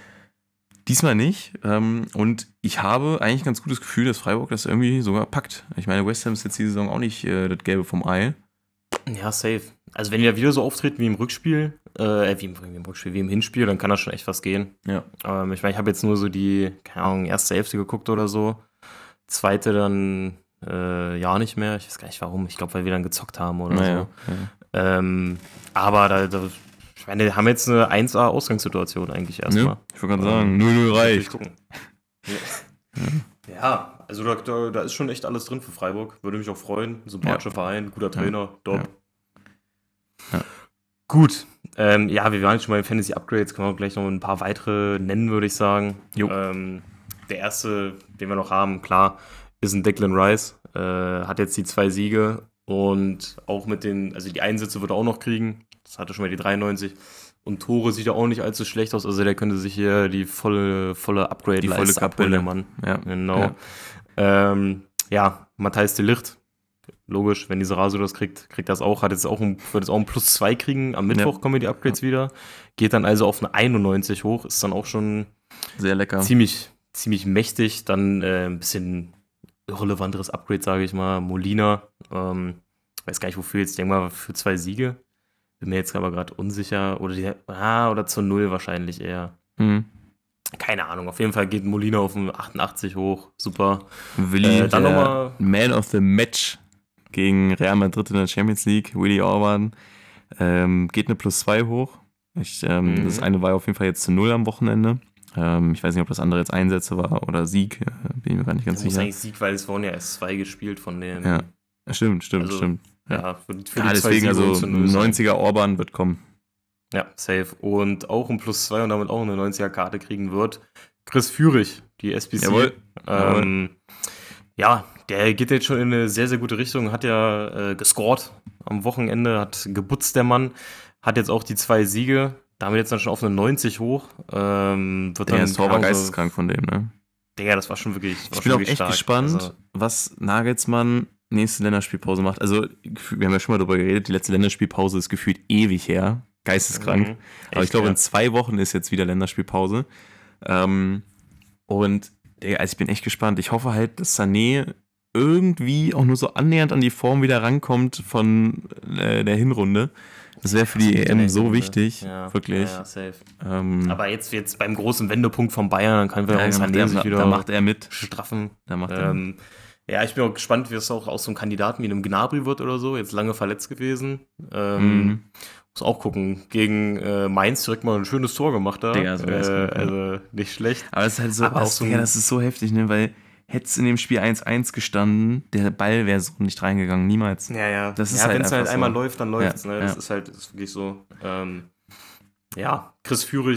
Diesmal nicht. Ähm, und ich habe eigentlich ein ganz gutes Gefühl, dass Freiburg das irgendwie sogar packt. Ich meine, West Ham ist jetzt die Saison auch nicht äh, das Gelbe vom Ei. Ja, safe. Also wenn die da wieder so auftreten wie im Rückspiel, äh, wie im, wie im Rückspiel, wie im Hinspiel, dann kann da schon echt was gehen. Ja. Ähm, ich meine, ich habe jetzt nur so die, keine Ahnung, erste Hälfte geguckt oder so. Zweite dann äh, ja nicht mehr. Ich weiß gar nicht warum. Ich glaube, weil wir dann gezockt haben oder naja, so. Ja. Ähm, aber da, da, ich meine, wir haben jetzt eine eins A Ausgangssituation eigentlich erstmal. Ja, ich wollte gerade sagen, null null reicht. Ja. Ja. ja, also da, da, da ist schon echt alles drin für Freiburg. Würde mich auch freuen. Sympathischer ja. Verein, guter Trainer, ja. Dopp. Ja. Ja. Gut. Ähm, ja, wir waren jetzt schon bei den Fantasy-Upgrades. Können wir gleich noch ein paar weitere nennen, würde ich sagen. Ähm, der erste, den wir noch haben, klar, ist ein Declan Rice. Äh, hat jetzt die zwei Siege und auch mit den, also die Einsätze wird er auch noch kriegen. Das hatte schon mal die dreiundneunzig. Und Tore sieht ja auch nicht allzu schlecht aus. Also der könnte sich hier die volle, volle Upgrade die volle Kapelle, der Mann. Ja, genau. Ja, ähm, ja Matthijs de Ligt. Logisch, wenn die Seraso das kriegt, kriegt das auch. Hat jetzt auch ein, wird jetzt auch ein Plus zwei kriegen. Am Mittwoch ja. kommen die Upgrades ja. wieder. Geht dann also auf eine einundneunzig hoch. Ist dann auch schon sehr lecker. Ziemlich, ziemlich mächtig. Dann äh, ein bisschen irrelevanteres Upgrade, sage ich mal. Molina. Ähm, weiß gar nicht wofür jetzt. Ich denke mal für zwei Siege. Bin mir jetzt aber gerade unsicher. Oder, die, ah, oder zur Null wahrscheinlich eher. Mhm. Keine Ahnung. Auf jeden Fall geht Molina auf ein achtundachtzig hoch. Super. Willi, äh, dann nochmal Man of the Match gegen Real Madrid in der Champions League. Willi Orban ähm, geht eine Plus zwei hoch. Ich, ähm, mhm. Das eine war auf jeden Fall jetzt zu Null am Wochenende. Ähm, ich weiß nicht, ob das andere jetzt Einsätze war oder Sieg. Bin ich mir gar nicht ganz das sicher. Das ist eigentlich Sieg, weil es wurden ja erst zwei gespielt von den. Ja, stimmt, stimmt, also, stimmt. Ja, ja für, für ja die deswegen, also neunziger Orban wird kommen. Ja, safe. Und auch ein Plus zwei und damit auch eine neunziger Karte kriegen wird Chris Führig, die S B C. Jawohl. Ähm, ja, der geht jetzt schon in eine sehr, sehr gute Richtung. Hat ja äh, gescored am Wochenende, hat gebutzt der Mann. Hat jetzt auch die zwei Siege. Damit jetzt dann schon auf eine neunzig hoch. Ähm, wird der dann ist Tor war geisteskrank von dem, ne? Digga, das war schon wirklich war Ich bin schon auch echt stark. gespannt, also, was Nagelsmann nächste Länderspielpause macht. Also, wir haben ja schon mal drüber geredet, die letzte Länderspielpause ist gefühlt ewig her. Geisteskrank. Mhm, aber ich glaube, ja. in zwei Wochen ist jetzt wieder Länderspielpause. Ähm, und Digga, also ich bin echt gespannt. Ich hoffe halt, dass Sané irgendwie auch nur so annähernd an die Form wieder rankommt von äh, der Hinrunde. Das wäre für die E M so wichtig, ja, wirklich. Ja, safe. Ähm, Aber jetzt, jetzt beim großen Wendepunkt von Bayern, dann kann wir ja, uns da, Sané sich wieder da macht er mit. straffen. Da macht ähm, er. Ja, ich bin auch gespannt, wie es auch aus so einem Kandidaten wie einem Gnabry wird oder so. Jetzt lange verletzt gewesen. Ähm, mhm. Muss auch gucken. Gegen äh, Mainz direkt mal ein schönes Tor gemacht da. Digga, so äh, gut, also nicht schlecht. Aber es ist halt so, Aber das, so Digga, das ist so heftig, ne? Weil hätte es in dem Spiel eins eins gestanden, der Ball wäre so nicht reingegangen, niemals. Ja, ja. Das ist ja, halt wenn es halt so. einmal läuft, dann läuft es. Ja, Ne? Das ja. ist halt das ist wirklich so. Ähm, ja, Chris Führig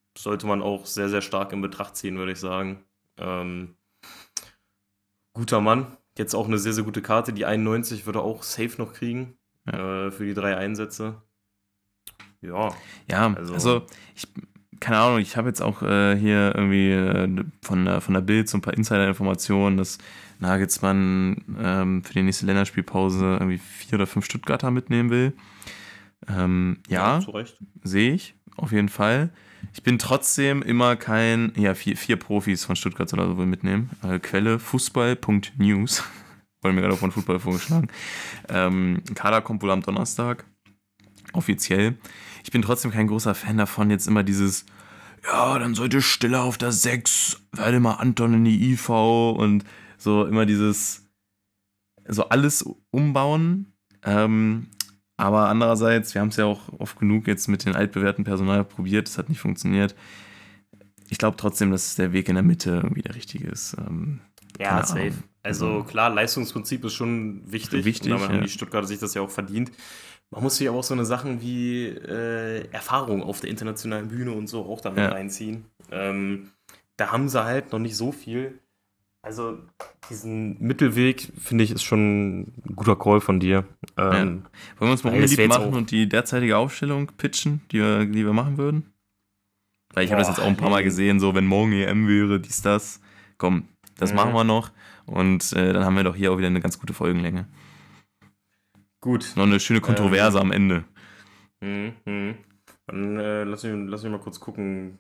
sollte man auch sehr, sehr stark in Betracht ziehen, würde ich sagen. Ähm, guter Mann. Jetzt auch eine sehr, sehr gute Karte. Die einundneunzig würde er auch safe noch kriegen ja. äh, für die drei Einsätze. Ja. Ja, also, also ich, keine Ahnung, ich habe jetzt auch äh, hier irgendwie äh, von, der, von der Bild so ein paar Insider-Informationen, dass Nagelsmann ähm, für die nächste Länderspielpause irgendwie vier oder fünf Stuttgarter mitnehmen will. Ähm, ja, ja zu Recht. Sehe ich, auf jeden Fall. Ich bin trotzdem immer kein, ja, vier, vier Profis von Stuttgart oder so will mitnehmen. Äh, Quelle fußball punkt news. Wurde mir gerade von Fußball vorgeschlagen. Ähm, Kader kommt wohl am Donnerstag. Offiziell. Ich bin trotzdem kein großer Fan davon, jetzt immer dieses, ja, dann sollte Stiller auf der sechs, werde mal Anton in die I V und so immer dieses, so alles umbauen. Ähm, aber andererseits, wir haben es ja auch oft genug jetzt mit den altbewährten Personal probiert, es hat nicht funktioniert. Ich glaube trotzdem, dass der Weg in der Mitte irgendwie der richtige ist. Ähm, ja, safe. Ahnung. Also klar, Leistungsprinzip ist schon wichtig. Wichtig, und damit ja. haben die Stuttgarter sich das ja auch verdient. Man muss sich aber auch so eine Sachen wie äh, Erfahrung auf der internationalen Bühne und so auch damit ja. reinziehen. Ähm, da haben sie halt noch nicht so viel. Also diesen Mittelweg, finde ich, ist schon ein guter Call von dir. Ähm, ja. Wollen wir uns mal unbeliebt machen und die derzeitige Aufstellung pitchen, die wir, die wir machen würden? Weil ich habe das jetzt auch ein paar Mal gesehen, so wenn morgen E M wäre, dies, das. Komm, das mhm. machen wir noch. Und äh, dann haben wir doch hier auch wieder eine ganz gute Folgenlänge. Gut. Noch eine schöne Kontroverse ähm, am Ende. Mh, mh. Dann äh, lass, mich, lass mich mal kurz gucken.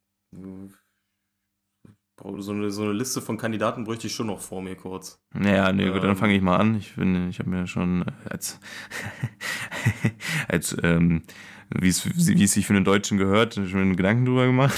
So eine, so eine Liste von Kandidaten bräuchte ich schon noch vor mir kurz. Naja, nee, ähm, gut, dann fange ich mal an. Ich finde, ich habe mir schon als, als ähm, wie es wie es sich für einen Deutschen gehört, schon einen Gedanken drüber gemacht.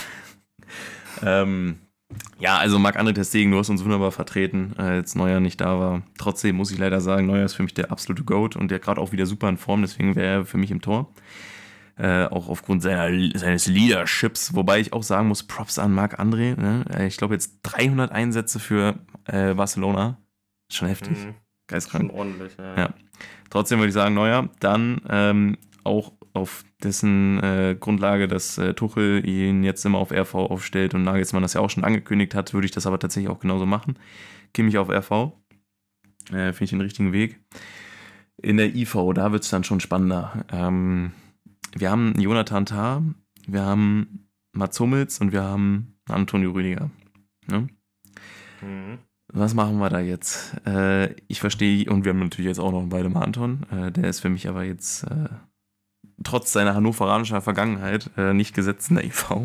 ähm, ja, also Marc-André ter Stegen, du hast uns wunderbar vertreten, als Neuer nicht da war. Trotzdem muss ich leider sagen, Neuer ist für mich der absolute GOAT und der gerade auch wieder super in Form, deswegen wäre er für mich im Tor. Äh, auch aufgrund seiner, seines Leaderships, wobei ich auch sagen muss, Props an Marc-André. Ne? Ich glaube jetzt dreihundert Einsätze für äh, Barcelona. Schon heftig. Mhm. Geistkrank. Schon ordentlich, ja. ja. Trotzdem würde ich sagen, Neuer. Dann ähm, auch auf dessen äh, Grundlage, dass äh, Tuchel ihn jetzt immer auf R V aufstellt und Nagelsmann das ja auch schon angekündigt hat, würde ich das aber tatsächlich auch genauso machen. Kimmich auf R V. Äh, Finde ich den richtigen Weg. In der I V, da wird es dann schon spannender. Ähm, wir haben Jonathan Tah, wir haben Mats Hummels und wir haben Antonio Rüdiger. Ne? Mhm. Was machen wir da jetzt? Äh, ich verstehe, und wir haben natürlich jetzt auch noch beide mal Anton. Äh, der ist für mich aber jetzt äh, trotz seiner hannoveranischer Vergangenheit äh, nicht gesetzt in der I V.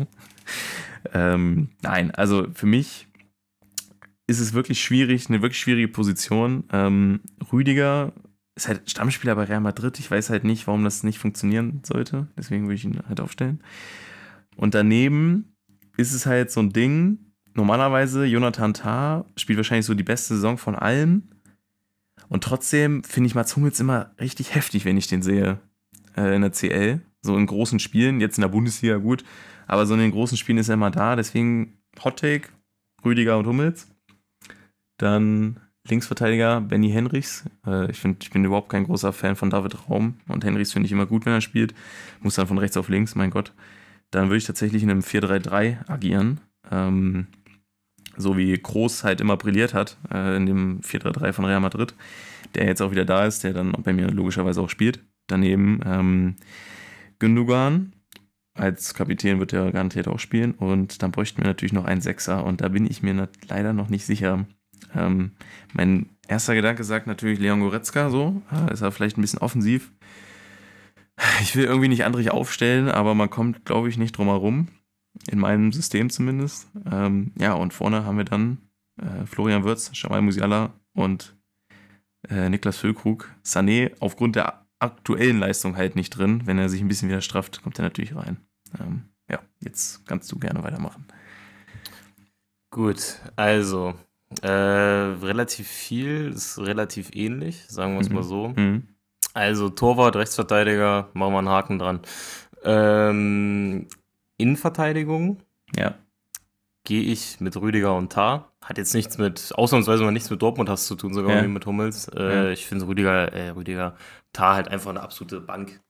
ähm, nein, also für mich ist es wirklich schwierig, eine wirklich schwierige Position. Ähm, Rüdiger ist halt Stammspieler bei Real Madrid. Ich weiß halt nicht, warum das nicht funktionieren sollte. Deswegen würde ich ihn halt aufstellen. Und daneben ist es halt so ein Ding. Normalerweise, Jonathan Tah spielt wahrscheinlich so die beste Saison von allen. Und trotzdem finde ich Mats Hummels immer richtig heftig, wenn ich den sehe äh, in der C L. So in großen Spielen. Jetzt in der Bundesliga gut. Aber so in den großen Spielen ist er immer da. Deswegen Hot Take, Rüdiger und Hummels. Dann Linksverteidiger Benny Henrichs. Äh, ich, find, ich bin überhaupt kein großer Fan von David Raum. Und Henrichs finde ich immer gut, wenn er spielt. Muss dann von rechts auf links, mein Gott. Dann würde ich tatsächlich in einem vier drei drei agieren. Ähm, so wie Kroos halt immer brilliert hat äh, in dem vier drei drei von Real Madrid. Der jetzt auch wieder da ist, der dann bei mir logischerweise auch spielt. Daneben ähm, Gündogan. Als Kapitän wird er garantiert auch spielen. Und dann bräuchten wir natürlich noch einen Sechser. Und da bin ich mir nicht, leider noch nicht sicher. Ähm, mein erster Gedanke sagt natürlich Leon Goretzka, so, äh, ist er vielleicht ein bisschen offensiv. Ich will irgendwie nicht Andrich aufstellen, aber man kommt, glaube ich, nicht drum herum, in meinem System zumindest. Ähm, ja, und vorne haben wir dann äh, Florian Wirtz, Jamal Musiala und äh, Niklas Füllkrug. Sané aufgrund der aktuellen Leistung halt nicht drin. Wenn er sich ein bisschen wieder strafft, kommt er natürlich rein. Ähm, ja, jetzt kannst du gerne weitermachen. Gut, also Äh, relativ viel, ist relativ ähnlich, sagen wir es mhm. mal so. Mhm. Also Torwart, Rechtsverteidiger, machen wir einen Haken dran. Ähm, Innenverteidigung, ja, gehe ich mit Rüdiger und Tah. Hat jetzt nichts mit, ausnahmsweise mal nichts mit Dortmund hast zu tun, sogar ja. mit Hummels. Äh, ja. Ich finde Rüdiger, äh, Rüdiger, Tah halt einfach eine absolute Bank.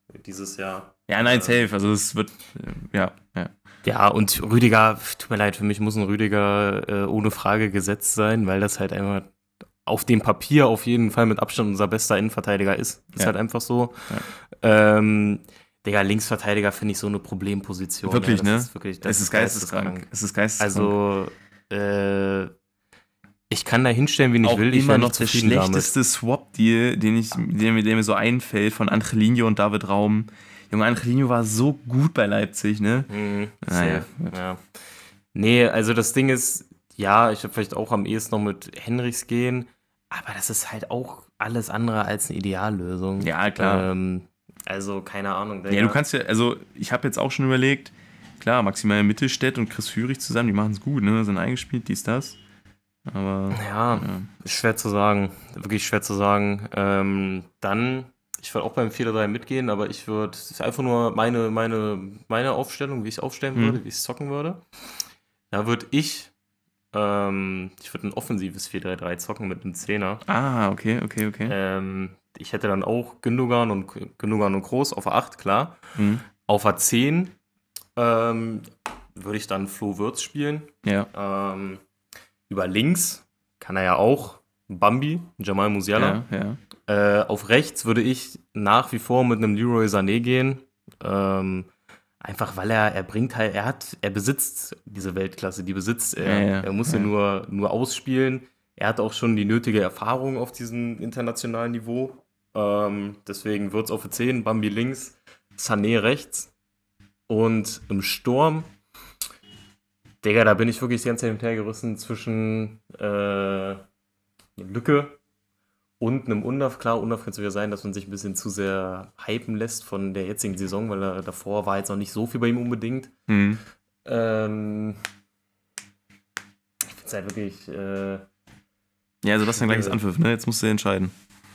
dieses Jahr. Ja, nein, äh, safe. Also es wird, äh, ja, ja. Ja, und Rüdiger, tut mir leid, für mich muss ein Rüdiger äh, ohne Frage gesetzt sein, weil das halt einfach auf dem Papier auf jeden Fall mit Abstand unser bester Innenverteidiger ist. Ist Ja. halt einfach so. Ja. Ähm, Digga, Linksverteidiger finde ich so eine Problemposition. Wirklich, ja, das ne? Ist wirklich, das Es ist geisteskrank. Es ist geisteskrank. Also, äh, ich kann da hinstellen, wen ich auch will. Ich immer wär noch nicht der zufrieden schlechteste Swap-Deal, den ich, der, mir- der mir so einfällt, von Angelino und David Raum. Junge, Angelino war so gut bei Leipzig, ne? Mhm, Naja. safe, ja. Nee, also das Ding ist, ja, ich würde vielleicht auch am ehesten noch mit Henrichs gehen, aber das ist halt auch alles andere als eine Ideallösung. Ja, klar. Ähm, also, keine Ahnung. Ja, du kannst ja, also ich habe jetzt auch schon überlegt, klar, Maximilian Mittelstädt und Chris Führig zusammen, die machen es gut, ne? Sind eingespielt, dies, das. Aber Ja, ja. ist schwer zu sagen. Wirklich schwer zu sagen. Ähm, dann, ich würde auch beim vier drei mitgehen, aber ich würde, es ist einfach nur meine, meine, meine Aufstellung, wie ich es aufstellen Hm. würde, wie ich es zocken würde. Da würde ich, ähm, ich würde ein offensives vier drei drei zocken mit einem Zehner. Ah, okay, okay, okay. Ähm, ich hätte dann auch Gündogan und Gündogan und Groß auf der acht, klar. Hm. Auf der zehn ähm, würde ich dann Flo Würz spielen. Ja. Ähm, über links kann er ja auch Bambi, Jamal Musiala. Ja, ja. Äh, auf rechts würde ich nach wie vor mit einem Leroy Sané gehen. Ähm, einfach weil er, er bringt halt, er hat, er besitzt diese Weltklasse, die besitzt er. Ja, ja, er muss sie ja. nur, nur ausspielen. Er hat auch schon die nötige Erfahrung auf diesem internationalen Niveau. Ähm, deswegen wird es auf der zehn, Bambi links, Sané rechts. Und im Sturm, Digga, da bin ich wirklich die ganze Zeit hin und her gerissen zwischen äh, Lücke und einem Undaf. Klar, Undaf könnte es wieder sein, dass man sich ein bisschen zu sehr hypen lässt von der jetzigen Saison, weil er davor war jetzt noch nicht so viel bei ihm unbedingt. Hm. Ähm, ich finde es halt wirklich. Äh, Ja, also das ist ein gleiches Anpfiff, ne? Jetzt musst du entscheiden.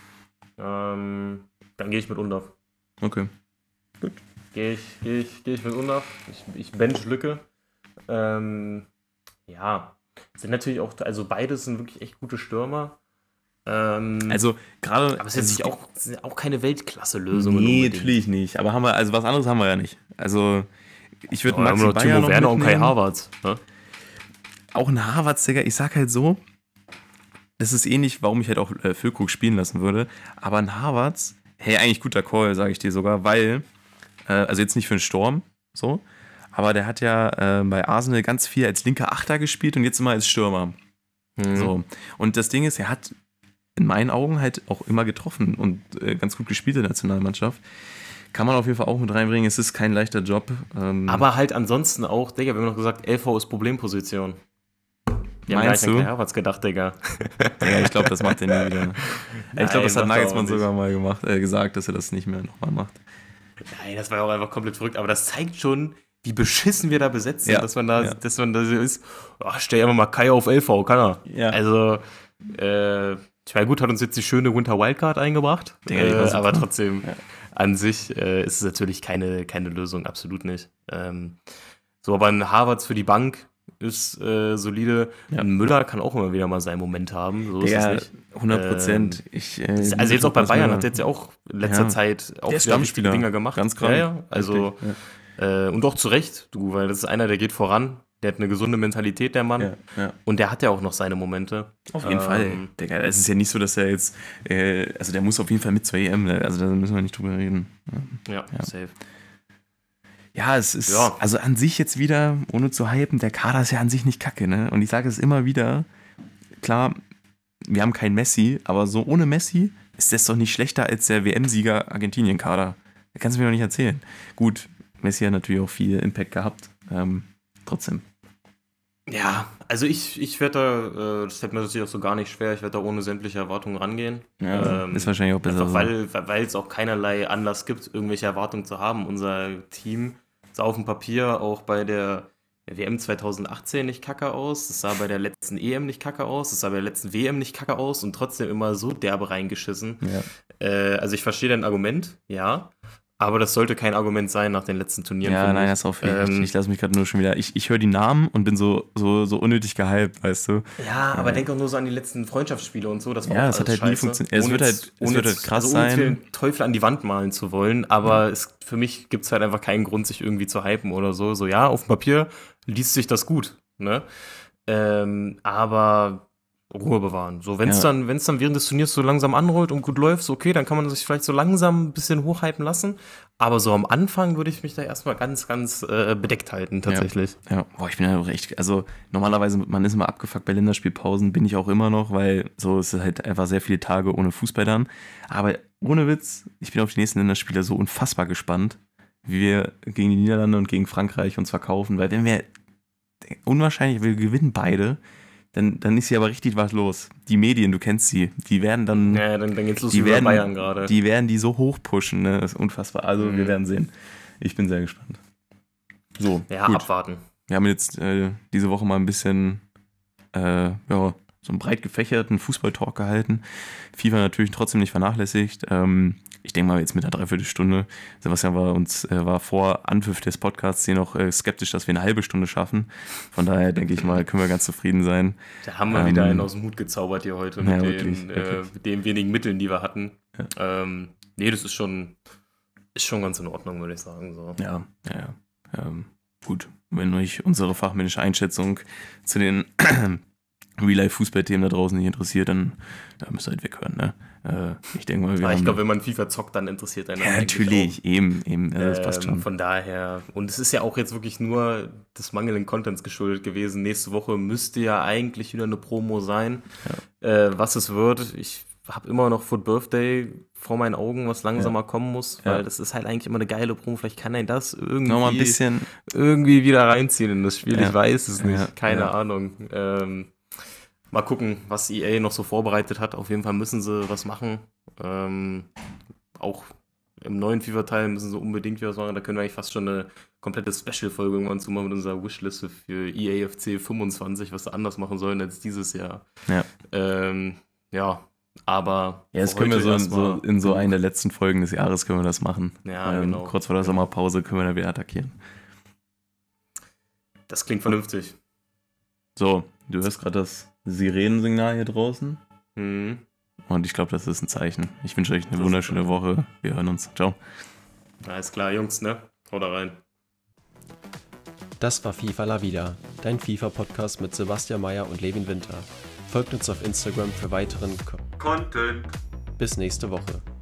ähm, dann gehe ich mit Undaf. Okay. Gehe ich, geh ich, geh ich mit Undaf. Ich, ich bench Lücke. Ähm, ja, sind natürlich auch, also beides sind wirklich echt gute Stürmer. Ähm, Also gerade. aber es ist jetzt also, auch, es sind auch keine Weltklasse-Lösungen. Nee, unbedingt. natürlich nicht. Aber haben wir, also was anderes haben wir ja nicht. Also ich würde Ja, Maxi haben wir noch Bayer Timo noch Werner und Kai mitnehmen. Havertz. Ne? Auch ein Havertz, Digga, ich sag halt so, das ist ähnlich, warum ich halt auch äh, Füllkrug spielen lassen würde, aber ein Havertz, hey, eigentlich guter Call, sage ich dir sogar, weil, äh, also jetzt nicht für den Sturm, so, aber der hat ja äh, bei Arsenal ganz viel als linker Achter gespielt und jetzt immer als Stürmer. Mhm. So. Und das Ding ist, er hat in meinen Augen halt auch immer getroffen und äh, ganz gut gespielt in der Nationalmannschaft. Kann man auf jeden Fall auch mit reinbringen, es ist kein leichter Job. Ähm, Aber halt ansonsten auch, Digga, wir haben noch gesagt, L V ist Problemposition. Wir haben gar Meinst nicht an du? Kai Havertz gedacht, Digga. Ja, ich glaube, das macht er nie wieder. Ich glaube, das hat macht er Nagelsmann auch nicht. sogar mal gemacht, äh, gesagt, dass er das nicht mehr nochmal macht. Nein, das war ja auch einfach komplett verrückt, aber das zeigt schon, wie beschissen wir da besetzt sind, Ja, dass man da, ja. dass man da so ist, oh, stell einfach mal Kai auf L V, kann er. Ja. Also, äh, ich meine, gut, hat uns jetzt die schöne Winter Wildcard eingebracht, Digga, die war äh, super. aber trotzdem, Ja. an sich äh, ist es natürlich keine, keine Lösung, absolut nicht. Ähm, so, aber ein Havertz für die Bank ist äh, solide. Ja. Ein Müller kann auch immer wieder mal seinen Moment haben, so ist Der es nicht. hundert Prozent. Ich, äh, Also liebe jetzt auch bei Thomas Bayern Müller. hat er jetzt ja auch in letzter Ja. Zeit auch Der ist wieder Stammspieler. wichtige Dinger gemacht. Ganz krank. Ja, ja, also Richtig, äh, und auch zu Recht, du, weil das ist einer, der geht voran, der hat eine gesunde Mentalität, der Mann. ja. Ja, ja. Und der hat ja auch noch seine Momente. Auf jeden Ähm, Fall. Digga, es ist ja nicht so, dass er jetzt, äh, also der muss auf jeden Fall mit zur E M, ne? Also da müssen wir nicht drüber reden. Ja, Ja. safe. Ja, es ist, Ja. also an sich jetzt wieder, ohne zu hypen, der Kader ist ja an sich nicht kacke, ne? Und ich sage es immer wieder, klar, wir haben keinen Messi, aber so ohne Messi ist das doch nicht schlechter als der W M-Sieger Argentinien-Kader. Da kannst du mir doch nicht erzählen. Gut, Messi hat natürlich auch viel Impact gehabt, ähm, trotzdem. Ja, also ich, ich werde da, äh, das fällt mir natürlich auch so gar nicht schwer, ich werde da ohne sämtliche Erwartungen rangehen. Ja, Ähm, ist wahrscheinlich auch besser Einfach so. weil, weil es auch keinerlei Anlass gibt, irgendwelche Erwartungen zu haben. Unser Team sah auf dem Papier auch bei der W M zwanzig achtzehn nicht kacke aus, es sah bei der letzten E M nicht kacke aus, es sah bei der letzten W M nicht kacke aus und trotzdem immer so derbe reingeschissen. Ja. Äh, also ich verstehe dein Argument, ja, Aber das sollte kein Argument sein nach den letzten Turnieren. Ja, nein, das ist auch ähm, ich, ich lasse mich gerade nur schon wieder, ich, ich höre die Namen und bin so, so, so unnötig gehypt, weißt du. Ja, aber ja. denk auch nur so an die letzten Freundschaftsspiele und so, das war ja, auch es alles hat halt nie funktioniert. Es wird halt, es wird halt krass also ohne sein. den Teufel an die Wand malen zu wollen, aber ja. es, für mich gibt es halt einfach keinen Grund, sich irgendwie zu hypen oder so. So, ja, auf dem Papier liest sich das gut, ne? Ähm, aber Ruhe bewahren. So, wenn es ja. dann, wenn es dann während des Turniers so langsam anrollt und gut läuft, so okay, dann kann man sich vielleicht so langsam ein bisschen hochhypen lassen. Aber so am Anfang würde ich mich da erstmal ganz, ganz äh, bedeckt halten, tatsächlich. Ja, ja. Boah, ich bin ja auch echt, also normalerweise, man ist immer abgefuckt bei Länderspielpausen, bin ich auch immer noch, weil so ist es halt einfach sehr viele Tage ohne Fußball dann. Aber ohne Witz, ich bin auf die nächsten Länderspiele so unfassbar gespannt, wie wir gegen die Niederlande und gegen Frankreich uns verkaufen, weil wenn wir unwahrscheinlich, wir gewinnen beide, Dann, dann ist hier aber richtig was los. Die Medien, du kennst sie, die werden dann. Ja, dann, dann geht's los die über werden, Bayern gerade. Die werden die so hoch pushen, ne? Das ist unfassbar. Also, mhm. wir werden sehen. Ich bin sehr gespannt. So. Ja, gut. abwarten. Wir haben jetzt äh, diese Woche mal ein bisschen, äh, ja, so einen breit gefächerten Fußball-Talk gehalten. FIFA natürlich trotzdem nicht vernachlässigt. Ähm, ich denke mal jetzt mit einer Dreiviertelstunde. Sebastian war uns äh, war vor Anpfiff des Podcasts hier noch äh, skeptisch, dass wir eine halbe Stunde schaffen. Von daher denke ich mal, können wir ganz zufrieden sein. Da haben wir ähm, wieder einen aus dem Hut gezaubert hier heute mit, ja, den, wirklich, äh, wirklich. mit den wenigen Mitteln, die wir hatten. Ja. Ähm, nee, das ist schon, ist schon ganz in Ordnung, würde ich sagen. So. Ja, ja, ja. Ähm, gut, wenn euch unsere fachmännische Einschätzung zu den Real-Life-Fußballthemen da draußen nicht interessiert, dann da müsst ihr halt weghören, ne? Äh, ich denke mal, wir Aber haben... Ich glaube, wenn man FIFA zockt, dann interessiert einen Ja, natürlich, auch. eben, eben, ja, das ähm, passt schon. Von daher, und es ist ja auch jetzt wirklich nur des mangelnden Contents geschuldet gewesen. Nächste Woche müsste ja eigentlich wieder eine Promo sein. Ja. Äh, was es wird, ich habe immer noch Foot Birthday vor meinen Augen, was langsamer ja. kommen muss, weil ja. das ist halt eigentlich immer eine geile Promo. Vielleicht kann er das irgendwie, noch mal ein bisschen irgendwie wieder reinziehen in das Spiel. Ja. Ich weiß es nicht, ja. keine ja. Ahnung. Ähm, Mal gucken, was E A noch so vorbereitet hat. Auf jeden Fall müssen sie was machen. Ähm, auch im neuen FIFA-Teil müssen sie unbedingt was machen. Da können wir eigentlich fast schon eine komplette Special-Folge irgendwann zu machen mit unserer Wishliste für E A F C fünfundzwanzig, was sie anders machen sollen als dieses Jahr. Ja, ähm, ja aber... Ja, das können wir so in, so in so einer der letzten Folgen des Jahres können wir das machen. Ja, ähm, genau. Kurz vor der Sommerpause können wir dann wieder attackieren. Das klingt vernünftig. So, du hörst gerade das Sirenensignal hier draußen. Mhm. Und ich glaube, das ist ein Zeichen. Ich wünsche euch eine wunderschöne Woche. Wir hören uns. Ciao. Alles klar, Jungs, ne? Haut da rein. Das war FIFA La Vida, dein FIFA-Podcast mit Sebastian Mayer und Levin Winter. Folgt uns auf Instagram für weiteren Co- Content. Bis nächste Woche.